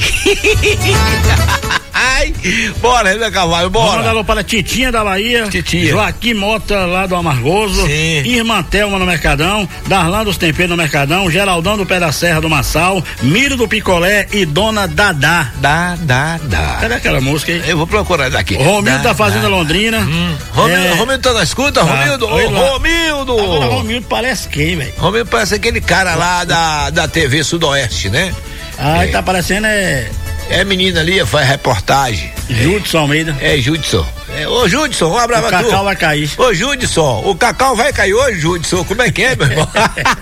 Ai, bora, Renan Carvalho, bora. Vamos mandar para Titinha da Bahia, Titinha. Joaquim Mota lá do Amargoso, sim. Irmã Thelma no Mercadão, Darlan dos Temperos no Mercadão, Geraldão do Pé da Serra do Massal, Miro do Picolé e Dona Dadá. Cadê aquela música aí? Eu vou procurar daqui. Romildo da Fazenda Londrina. Romildo tá na escuta, Romildo? Romildo! Agora Romildo parece quem, velho? Romildo parece aquele cara lá da TV Sudoeste, né? Aí tá parecendo É menina ali, faz reportagem. Judson Almeida. Judson. Ô Judson, um abraço pra tu. O Cacau vai cair. Ô Judson, o Cacau vai cair hoje, Judson. Como é que é, meu irmão?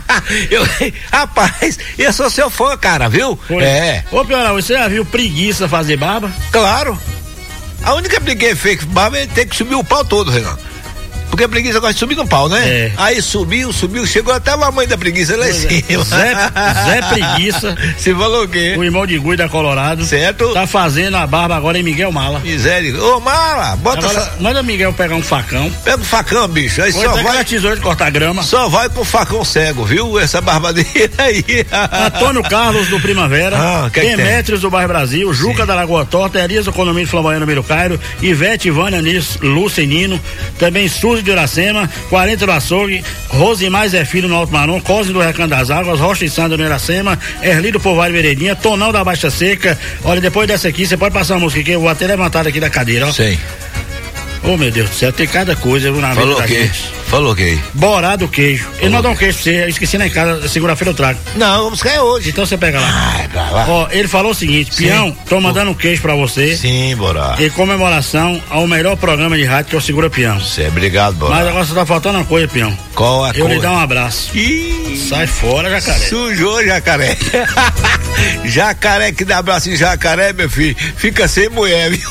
Rapaz, eu sou seu fã, cara, viu? Foi. Ô, Pioral, você já viu preguiça fazer barba? Claro. A única preguiça fez barba é ter que subir o pau todo, Renan. Porque a preguiça gosta de subir no pau, né? Aí subiu, chegou até a mamãe da preguiça lá em cima. Zé Preguiça. Se falou o quê? O irmão de Gui da Colorado. Certo. Tá fazendo a barba agora em Miguel Mala. Miséria. Ô, Mala, bota agora, manda Miguel pegar um facão. Pega o facão, bicho. Aí só vai. A tesoura de cortar grama. Só vai com o facão cego, viu? Essa barbadeira aí. Antônio Carlos do Primavera. Demetrios do Bairro Brasil. Juca da Lagoa Torta. Elias do Condomínio Flamboyano Miro Cairo. Ivete, Vânia, Lucenino. Também Suzy de Iracema, 40 do Açougue, Rosimar Zé Filho no Alto Marom, Cosme do Recanto das Águas, Rocha e Sandra no Iracema, Erli do Povoado Veredinha, Tonão da Baixa Seca. Olha, depois dessa aqui, você pode passar uma música aqui, eu vou até levantar aqui da cadeira, ó. Sei. Oh, meu Deus do céu, tem cada coisa na vida da gente. Falou o quê? Borá do queijo. Ele não dá um queijo pra você, eu esqueci lá em casa, segunda-feira eu trago. Não, vamos buscar hoje. Então você pega lá. Ó, ele falou o seguinte, Pião, tô mandando um queijo pra você. Sim, Borá. Em comemoração ao melhor programa de rádio que é o Segura Pião. Obrigado, Borá. Mas agora só tá faltando uma coisa, Pião. Qual a coisa? Eu lhe dar um abraço. Sai fora, jacaré. Sujou, jacaré. Jacaré que dá abraço em jacaré, meu filho, fica sem mulher, viu?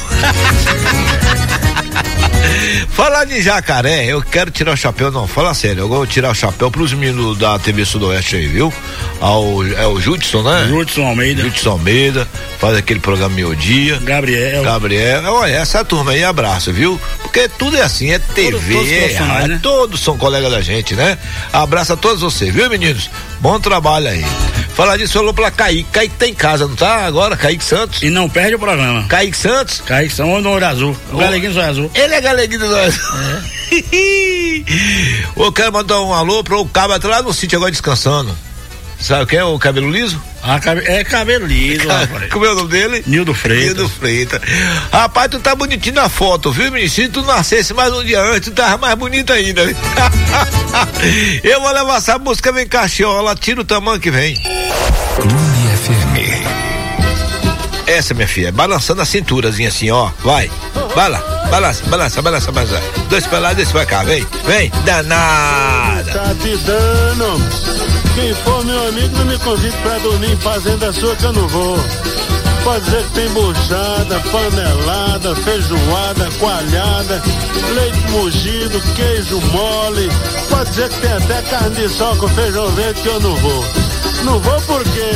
Falar de jacaré, eu quero tirar o chapéu, não, fala sério, eu vou tirar o chapéu pros meninos da TV Sudoeste aí, viu? É o Judson, né? Judson Almeida, faz aquele programa Meio-Dia. Gabriel, olha, essa turma aí, abraço, viu? Porque tudo é assim, é TV, né? Todos são colegas da gente, né? Abraço a todos vocês, viu, meninos? Bom trabalho aí. Falar disso, falou pra Kaique tá em casa, não tá? Agora, Kaique Santos. E não perde o programa. Kaique Santos? Kaique Santos, no Olho Azul. O Galeguinho do Olho Azul. Ele é Galeguinho do Olho Azul. Eu quero mandar um alô para o cabo lá no sítio agora descansando. Sabe quem é o cabelo liso? É cabelo liso, rapaz. Como é o nome dele? Nildo Freitas. Nildo Freitas. Rapaz, tu tá bonitinho na foto, viu, menino? Se tu nascesse mais um dia antes, tu tava mais bonito ainda. Eu vou levar essa música, vem cachola, tira o tamanho que vem. Clube FM. Essa, minha filha, balançando a cinturazinha assim, ó, vai, balança. Dois pra lá, dois pra cá, vem, danada. Tá te dando. Quem for meu amigo, não me convide pra dormir em fazenda sua que eu não vou. Pode dizer que tem buchada, panelada, feijoada, coalhada, leite mogido, queijo mole. Pode dizer que tem até carne de sol com feijão verde que eu não vou. Não vou porque...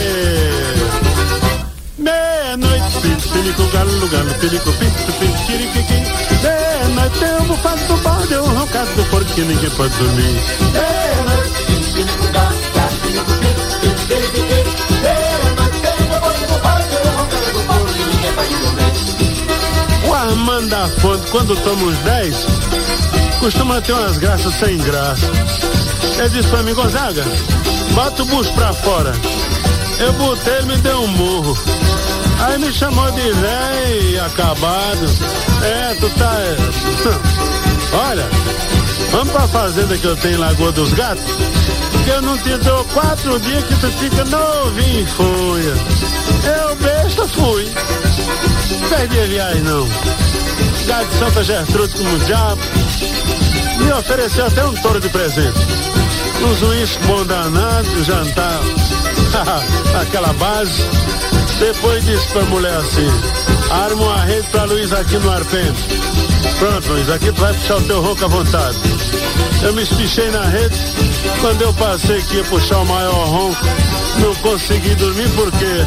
Meia-noite, pinico, galo, pinico, pinto, quiriquiqui. Meia-noite tem um bufado do balde, um roncado do porco que ninguém pode dormir. Meia-noite, pinico, galo, pinico, pinto, quiriquiqui. Meia-noite tem um bufado do balde, um roncado do porco que ninguém pode dormir. O Armando da Fonte, quando toma uns 10, costuma ter umas graças sem graça. Ele disse pra mim, Gonzaga, bota o bucho pra fora. Eu botei, ele me deu um murro. Aí me chamou de velho acabado. Tu tá... Olha, vamos pra fazenda que eu tenho em Lagoa dos Gatos, que eu não te dou 4 dias que tu fica novinho em folha. Eu besta fui. Perdi a viagem não. Gato de Santa Gertrude como o diabo. Me ofereceu até um touro de presente. Uns uísques bom danado, jantar. Aquela base. Depois disse pra mulher assim: arma uma rede pra Luiz aqui no arpente. Pronto, Luiz, aqui tu vai puxar o teu ronco à vontade. Eu me espichei na rede. Quando eu passei que ia puxar o maior ronco, não consegui dormir porque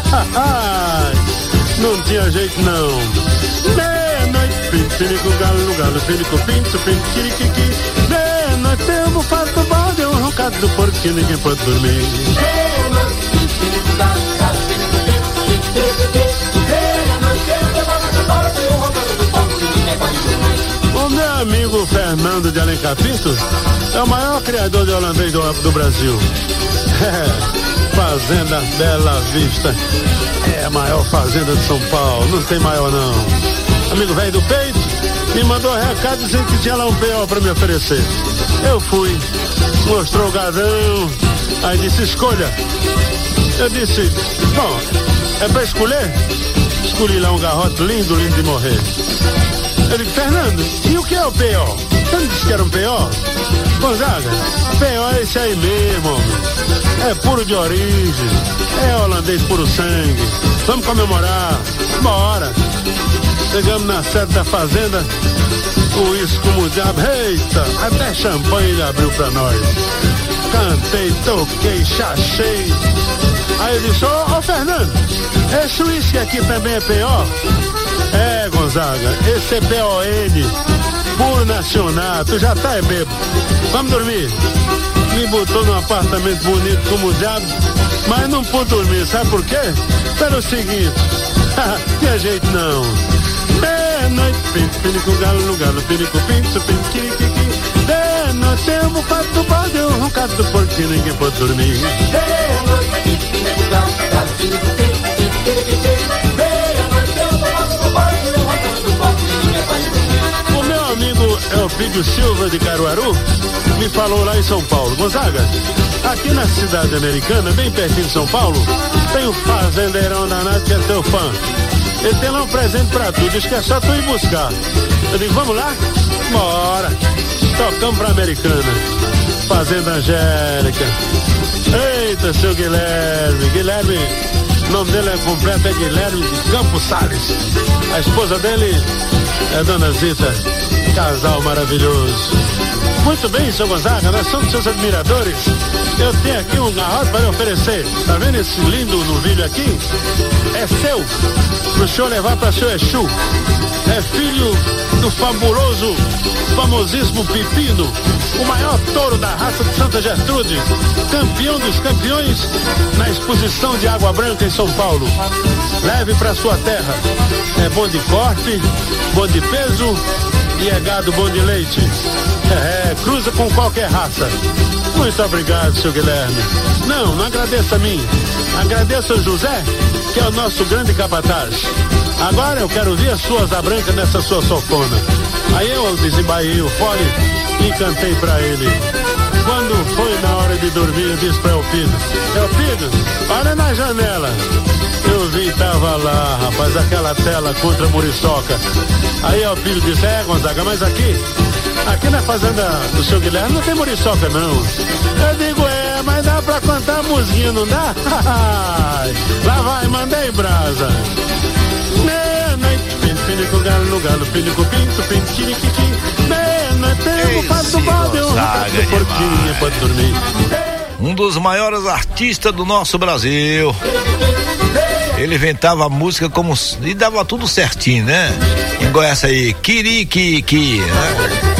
não tinha jeito não. Meia-noite, pinico, galo, pinico, pinto, quiriquiqui. Meia-noite tem um bufado do balde, um roncado do porco que ninguém pode dormir. O meu amigo Fernando de Alencar Pinto é o maior criador de holandês do Brasil. Fazenda Bela Vista é a maior fazenda de São Paulo, não tem maior não. Amigo velho do peito me mandou recado dizendo que tinha lá um P.O. pra me oferecer. Eu fui, mostrou o gadão, aí disse escolha. Eu disse, bom, é pra escolher? Escolhi lá um garrote lindo de morrer. Eu digo, Fernando, e o que é o P.O.? Você não disse que era um P.O.? Gonzaga, P.O. é esse aí mesmo, homem. É puro de origem, é holandês puro sangue. Vamos comemorar, bora. Chegamos na sede da fazenda, o isso como o diabo, eita, até champanhe ele abriu pra nós. Cantei, toquei, chachei. Aí ele disse, ô Fernando, esse uísque aqui também é P.O.? É, Gonzaga, esse é P.O.N, puro nacional, tu já tá bêbado. Vamos dormir. Me botou num apartamento bonito como o diabo, mas não pude dormir, sabe por quê? Pelo seguinte, tinha jeito não. Meia-noite, pinico, galo, pinico, pinto, quiriquiqui. Meia-noite tem um bufado do balde, um roncado do porco que ninguém pode dormir. Meia-noite, pinico, galo, pinico, pinto, quiriquiqui. Meia-noite tem um bufado do balde, um roncado do porco que ninguém pode dormir. O meu amigo Elpidio Silva de Caruaru me falou lá em São Paulo, Gonzaga, aqui na cidade americana, bem pertinho de São Paulo, tem um fazendeirão danado que é teu fã. Ele tem lá um presente pra tu, diz que é só tu ir buscar. Eu digo, vamos lá? Bora. Tocamos pra Americana. Fazenda Angélica. Eita, seu Guilherme, o nome dele é completo, é Guilherme de Campos Salles. A esposa dele é Dona Zita. Casal maravilhoso. Muito bem, seu Gonzaga, nós somos seus admiradores. Eu tenho aqui um garrote para lhe oferecer. Tá vendo esse lindo novilho aqui? É seu, pro senhor levar para seu Exu. É filho do fabuloso, famosíssimo Pepino, o maior touro da raça de Santa Gertrude, campeão dos campeões na exposição de Água Branca em São Paulo. Leve para sua terra. É bom de corte, bom de peso E é gado bom de leite. Cruza com qualquer raça. Muito obrigado, seu Guilherme. Não agradeça a mim. Agradeça o José, que é o nosso grande capataz. Agora eu quero ver as suas abranca nessa sua sofona. Aí eu desembaí o fole e cantei pra ele. Quando foi na hora de dormir, eu disse pra Elpido: olha na janela. Eu vi, tava lá, rapaz, aquela tela contra a muriçoca. Aí Elpido disse: Gonzaga, mas aqui na fazenda do seu Guilherme não tem muriçoca, não. Eu digo: mas dá pra cantar a musiquinha, não dá? Lá vai, mandei brasa. Pinico, galo, galo, pinico, pinto, pintiriquiqui. Meia-noite, passo do balde, eu do porquinho, pode dormir. Um dos maiores artistas do nosso Brasil. Ele inventava a música como e dava tudo certinho, né? Igual essa aí, Kiri, né?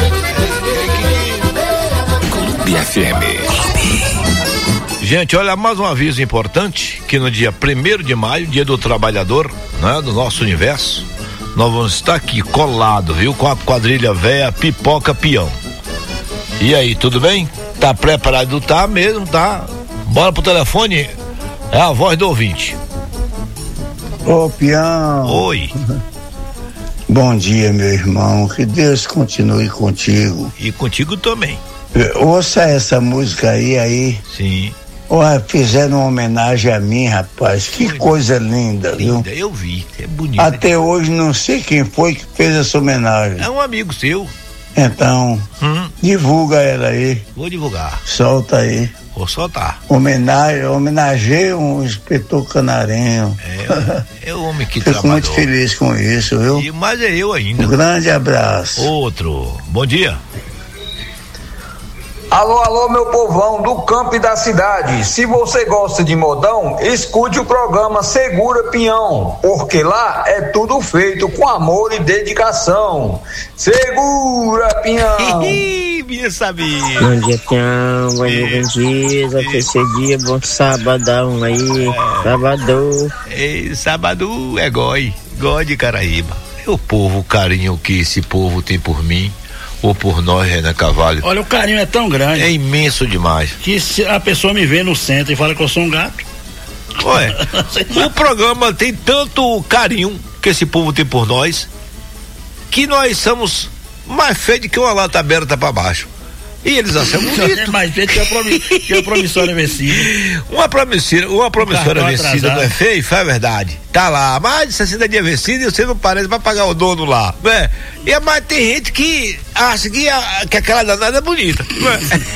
Clube FM. Gente, olha, mais um aviso importante, que no dia 1º de maio, dia do trabalhador, né, do nosso universo, nós vamos estar aqui colado, viu, com a quadrilha véia Pipoca Peão. E aí, tudo bem? Tá preparado? Tá mesmo, tá? Bora pro telefone, é a voz do ouvinte. Ô, Peão. Oi. Bom dia, meu irmão, que Deus continue contigo. E contigo também. Ouça essa música aí. Sim. Fizeram uma homenagem a mim, rapaz. Que coisa linda, viu? Eu vi, é bonito. Até hoje não sei quem foi que fez essa homenagem. É um amigo seu. Então, divulga ela aí. Vou divulgar. Solta aí. Vou soltar. Homenageia um inspetor canarenho. É o homem que Fico trabalhou. muito feliz com isso, viu? Mas é eu ainda. Um grande abraço. Outro. Bom dia. Alô, meu povão do campo e da cidade. Se você gosta de modão, escute o programa Segura Pinhão, porque lá é tudo feito com amor e dedicação. Segura Pinhão. Minha sabia. Bom dia, Pinhão. Bom dia, dia, bom sabadão aí. Sábado. Sábado é goi de Caraíba. É o povo, o carinho que esse povo tem por mim. Ou por nós, Renan Carvalho. Olha, o carinho é tão grande. É imenso demais. Que se a pessoa me vê no centro e fala que eu sou um gato. Olha, o programa tem tanto carinho que esse povo tem por nós, que nós somos mais feios que uma lata aberta pra baixo. E eles acham bonito. É mais feio que a promissória vencida. Uma promissória vencida não é feio? Foi a verdade. Tá lá, mais de 60 dias vencida e você não parece pra pagar o dono lá, né? Mas tem gente que acha que aquela danada é bonita, né?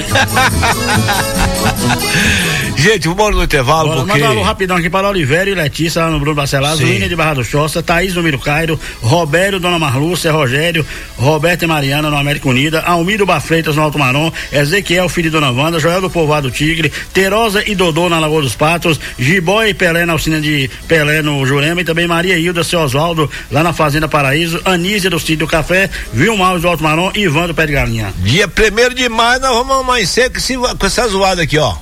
Gente, vamos no intervalo. Bora, porque... manda um alô rapidão aqui para Oliveira e Letícia lá no Bruno Bacelar, Zuínia de Barra do Choça, Thaís no Miro Cairo, Robério, Dona Marlúcia, Rogério, Roberto e Mariana no América Unida, Almiro Bafreitas no Alto Marom, Ezequiel, filho de Dona Wanda, Joel do Povoado Tigre, Terosa e Dodô na Lagoa dos Patos, Gibó e Pelé na oficina de Pelé no Jurema, e também Maria Hilda, seu Oswaldo lá na Fazenda Paraíso, Anísia do Sítio do Café, Vilmar do Alto Marom e Ivan do Pé de Galinha. Dia 1º de maio nós vamos amanhecer com essa zoada aqui, ó.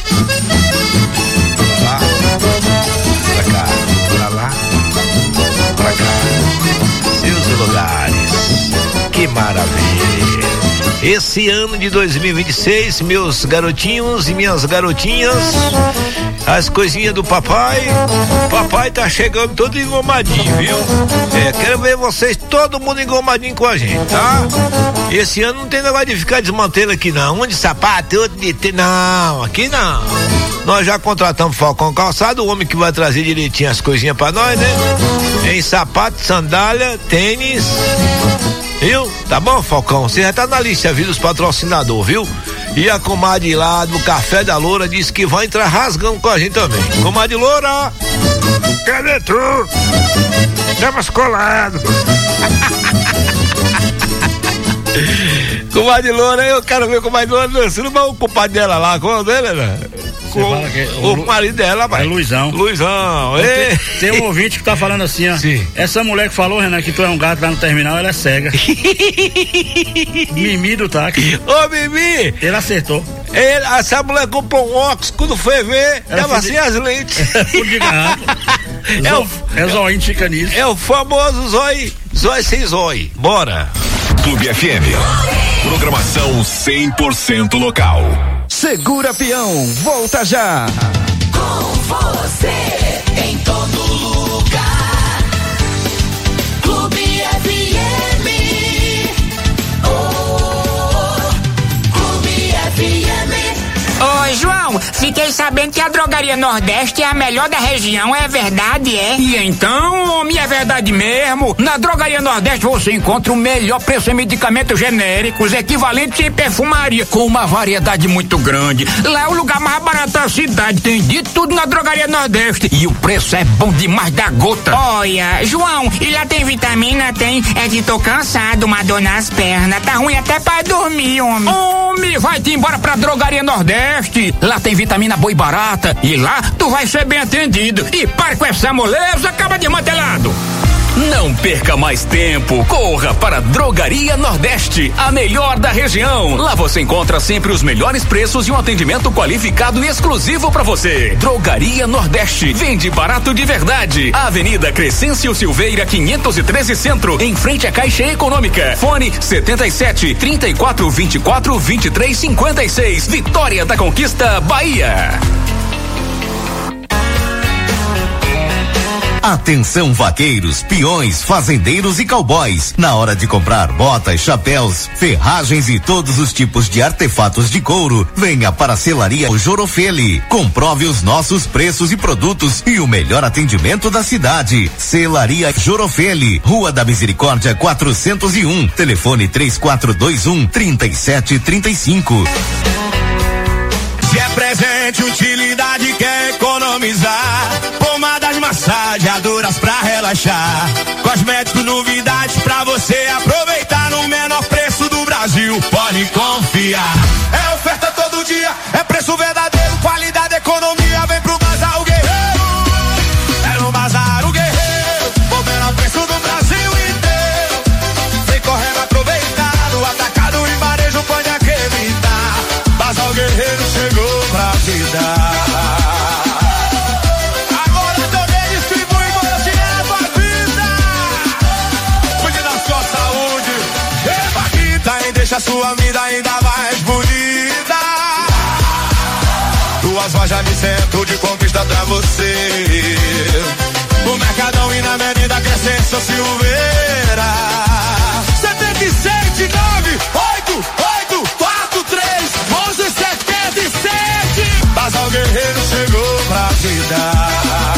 Pra cá, pra lá, pra cá, seus lugares, que maravilha. Esse ano de 2026, meus garotinhos e minhas garotinhas, as coisinhas do papai tá chegando todo engomadinho, viu? Quero ver vocês, todo mundo engomadinho com a gente, tá? Esse ano não tem negócio de ficar desmantendo aqui não, um de sapato, outro de não, aqui não. Nós já contratamos Falcão Calçado, o homem que vai trazer direitinho as coisinhas pra nós, né? Em sapato, sandália, tênis, viu? Tá bom, Falcão? Você já tá na lista, viu, dos patrocinadores, viu? E a comadre lá do Café da Loura disse que vai entrar rasgando com a gente também. Comadre Loura! Cadê tu? Estamos colados. Comadre Loura, eu quero ver comadre Loura dançando, mas o compadre dela lá, qual é o dele, né? O marido dela, pai. É Luizão. Tem um ouvinte que tá falando assim, ó. Sim. Essa mulher que falou, Renan, que tu é um gato lá no terminal, ela é cega. Mimi do táxi. Ô, Mimi! Ele acertou. Essa mulher comprou um óculos, quando foi ver, tava assim as lentes. Fundo de garrafa. É zóio, fica nisso. É o famoso zóio sem zóio. Bora! Clube FM. Programação 100% local. Segura Peão, volta já. Com você em todo lugar. Clube FM. Oh, Clube FM. Ô, João, fiquei sabendo que a Drogaria Nordeste é a melhor da região, é verdade, é? E então, homem, é verdade mesmo. Na Drogaria Nordeste você encontra o melhor preço em medicamentos genéricos, equivalentes em perfumaria, com uma variedade muito grande. Lá é o lugar mais barato da cidade, tem de tudo na Drogaria Nordeste. E o preço é bom demais da gota. Olha, João, e lá tem vitamina? Tem. É que tô cansado, uma dor nas pernas. Tá ruim até pra dormir, homem. Homem, vai-te embora pra Drogaria Nordeste. Lá tem vitamina boa e barata. E lá tu vai ser bem atendido. E pare com essa moleza, acaba de mantelado. Não perca mais tempo, corra para Drogaria Nordeste, a melhor da região. Lá você encontra sempre os melhores preços e um atendimento qualificado e exclusivo para você. Drogaria Nordeste, vende barato de verdade. Avenida Crescêncio Silveira 513 Centro, em frente à Caixa Econômica. Fone 77 34 24 23 56, Vitória da Conquista, Bahia. Atenção vaqueiros, peões, fazendeiros e cowboys. Na hora de comprar botas, chapéus, ferragens e todos os tipos de artefatos de couro, venha para a Selaria Jorofeli. Comprove os nossos preços e produtos e o melhor atendimento da cidade. Selaria Jorofeli, Rua da Misericórdia 401, telefone 3421-3735. Se é presente, utilidade, quer economizar. Pomadas massageadoras pra relaxar. Cosméticos, novidades pra você aproveitar no menor preço do Brasil. Pode confiar. É oferta todo dia, é preço verdadeiro, qualidade, economia. Vem pro Bazar o Guerreiro. É no Bazar o Guerreiro. O menor preço do Brasil inteiro. Vem correndo aproveitar. No atacado e varejo pode acreditar. Bazar o Guerreiro chegou pra te dar. Deixa a sua vida ainda mais bonita. Duas lojas de centro de conquista pra você. O Mercadão e na Avenida Crescêncio Silveira. 7798431177. Bazar o Guerreiro chegou pra te dar.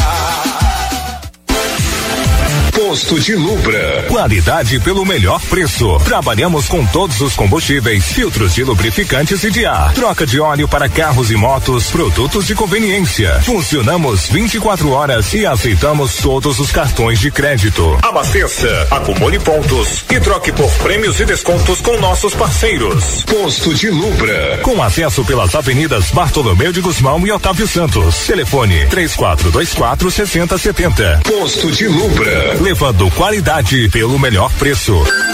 Posto de Lubra. Qualidade pelo melhor preço. Trabalhamos com todos os combustíveis, filtros de lubrificantes e de ar, troca de óleo para carros e motos, produtos de conveniência. Funcionamos 24 horas e aceitamos todos os cartões de crédito. Abasteça, acumule pontos e troque por prêmios e descontos com nossos parceiros. Posto de Lubra. Com acesso pelas avenidas Bartolomeu de Guzmão e Otávio Santos. Telefone 3424-6070. Posto de Lubra. Levando qualidade pelo melhor preço.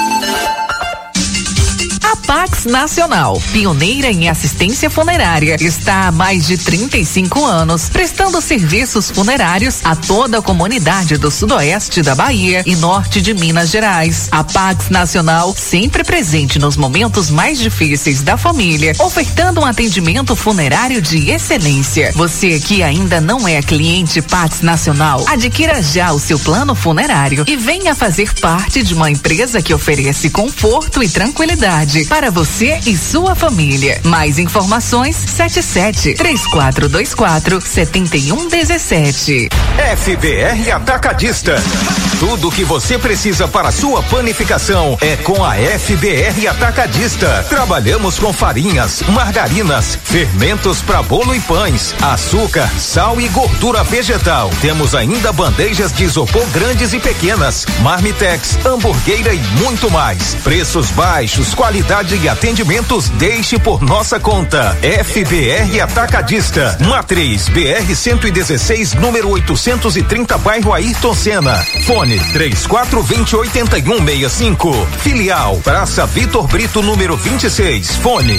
A Pax Nacional, pioneira em assistência funerária, está há mais de 35 anos prestando serviços funerários a toda a comunidade do sudoeste da Bahia e norte de Minas Gerais. A Pax Nacional, sempre presente nos momentos mais difíceis da família, ofertando um atendimento funerário de excelência. Você que ainda não é cliente Pax Nacional, adquira já o seu plano funerário e venha fazer parte de uma empresa que oferece conforto e tranquilidade para você e sua família. Mais informações 77-3424-7117. FBR Atacadista. Tudo o que você precisa para sua panificação é com a FBR Atacadista. Trabalhamos com farinhas, margarinas, fermentos para bolo e pães, açúcar, sal e gordura vegetal. Temos ainda bandejas de isopor grandes e pequenas, marmitex, hamburgueira e muito mais. Preços baixos, qualidade e atendimentos deixe por nossa conta. FBR Atacadista, Matriz BR 116, número 830, bairro Ayrton Senna. Fone 3420-8165. Filial Praça Vitor Brito, número 26. Fone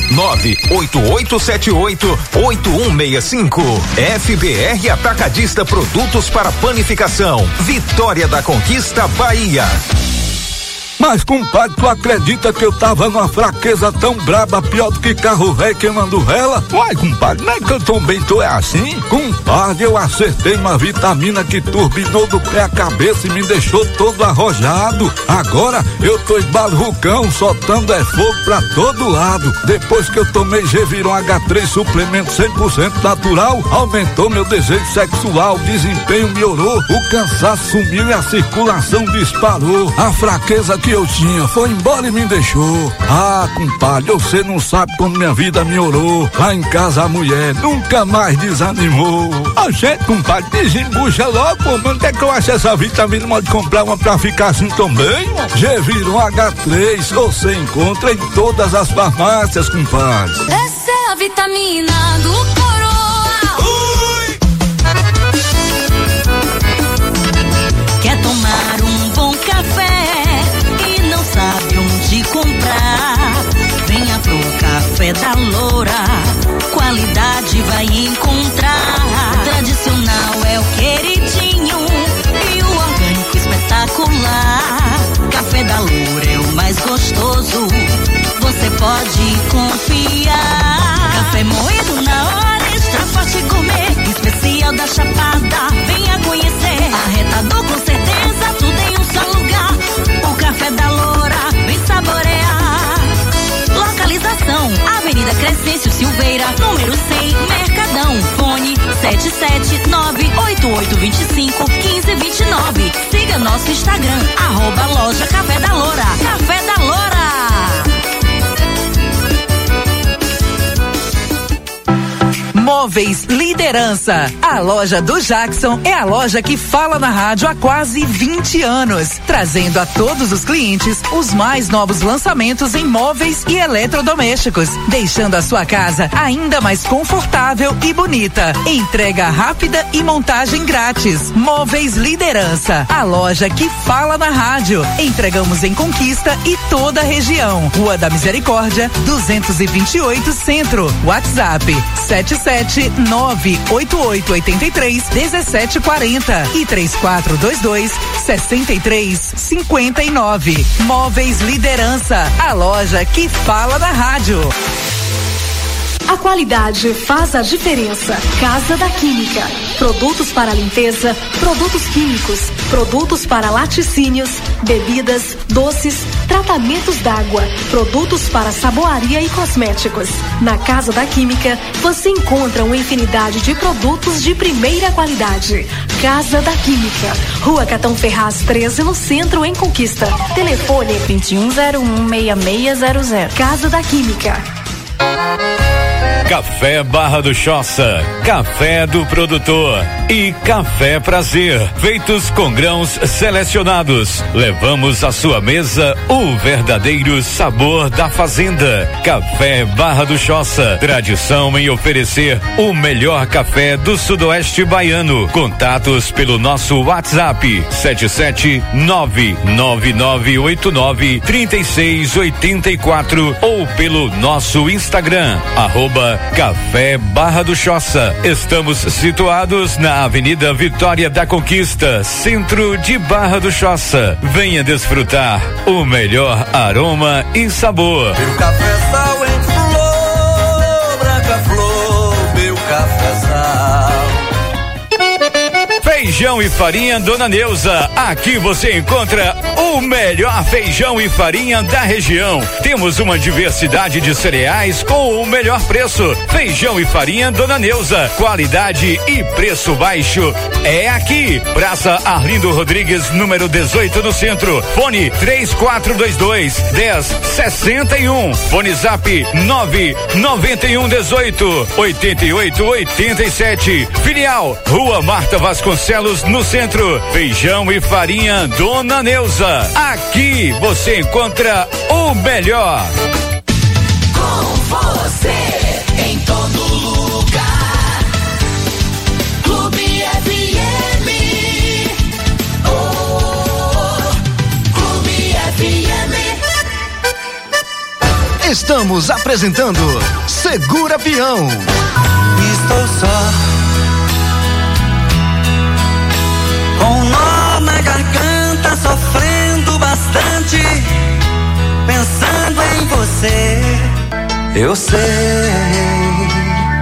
98878-8165. FBR Atacadista, produtos para panificação. Vitória da Conquista, Bahia. Mas, compadre, tu acredita que eu tava numa fraqueza tão braba, pior do que carro velho queimando vela? Uai, compadre, não é que eu também tô assim? Compadre, eu acertei uma vitamina que turbinou do pé à cabeça e me deixou todo arrojado. Agora eu tô esbalrucão, soltando fogo pra todo lado. Depois que eu tomei Geviron H3 suplemento 100% natural, aumentou meu desejo sexual, o desempenho melhorou, o cansaço sumiu e a circulação disparou. A fraqueza que eu tinha foi embora e me deixou. Ah, compadre, você não sabe como minha vida melhorou. Lá em casa a mulher nunca mais desanimou. A gente, compadre, desembucha logo, pô, mas onde é que eu acho essa vitamina? Pode comprar uma pra ficar assim também? Geviron H3, você encontra em todas as farmácias, compadre. Essa é a vitamina do Coroa. Quer tomar um bom café e não sabe onde comprar? Venha pro Café da Loura, qualidade vai encontrar. Tradicional é o queridinho e o orgânico espetacular. Café da Loura é o mais gostoso, você pode confiar. Café moído na hora, extra forte gourmet, especial da Chapada, venha conhecer. Arretador com certeza, tudo em um só lugar. O Café da Loura, vem saborear. Localização, Avenida Crescêncio Silveira, número 100, Mercadão. Fone 77988251529. Siga nosso Instagram, @loja Café da Loura. Café da Loura. Móveis Liderança. A loja do Jackson é a loja que fala na rádio há quase 20 anos, trazendo a todos os clientes os mais novos lançamentos em móveis e eletrodomésticos, deixando a sua casa ainda mais confortável e bonita. Entrega rápida e montagem grátis. Móveis Liderança, a loja que fala na rádio. Entregamos em Conquista e toda a região. Rua da Misericórdia, 228 Centro. WhatsApp 77988831740 e 3422-6359. Móveis Liderança, a loja que fala na rádio. A qualidade faz a diferença. Casa da Química. Produtos para limpeza, produtos químicos, produtos para laticínios, bebidas, doces, tratamentos d'água, produtos para saboaria e cosméticos. Na Casa da Química, você encontra uma infinidade de produtos de primeira qualidade. Casa da Química. Rua Catão Ferraz 13, no centro, em Conquista. Telefone 2101-6600. Casa da Química. Café Barra do Choça, café do produtor e Café Prazer, feitos com grãos selecionados. Levamos à sua mesa o verdadeiro sabor da fazenda. Café Barra do Choça, tradição em oferecer o melhor café do sudoeste baiano. Contatos pelo nosso WhatsApp 77999893684 ou pelo nosso Instagram @Café Barra do Choça. Estamos situados na Avenida Vitória da Conquista, centro de Barra do Choça. Venha desfrutar o melhor aroma e sabor. Meu cafezal em flor, branca flor, meu cafezal. Feijão e farinha Dona Neuza. Aqui você encontra o melhor feijão e farinha da região. Temos uma diversidade de cereais com o melhor preço. Feijão e farinha Dona Neuza. Qualidade e preço baixo é aqui. Praça Arlindo Rodrigues, número 18, no centro. Fone 3422-1061. Fone Zap 99118-8887. Filial Rua Marta Vasconcelos, no centro. Feijão e farinha Dona Neuza. Aqui você encontra o melhor. Com você em todo lugar. Clube FM. Oh, Clube FM. Estamos apresentando Segura Peão. Estou só com nó na garganta, sofrendo bastante. noite, pensando em você. Eu sei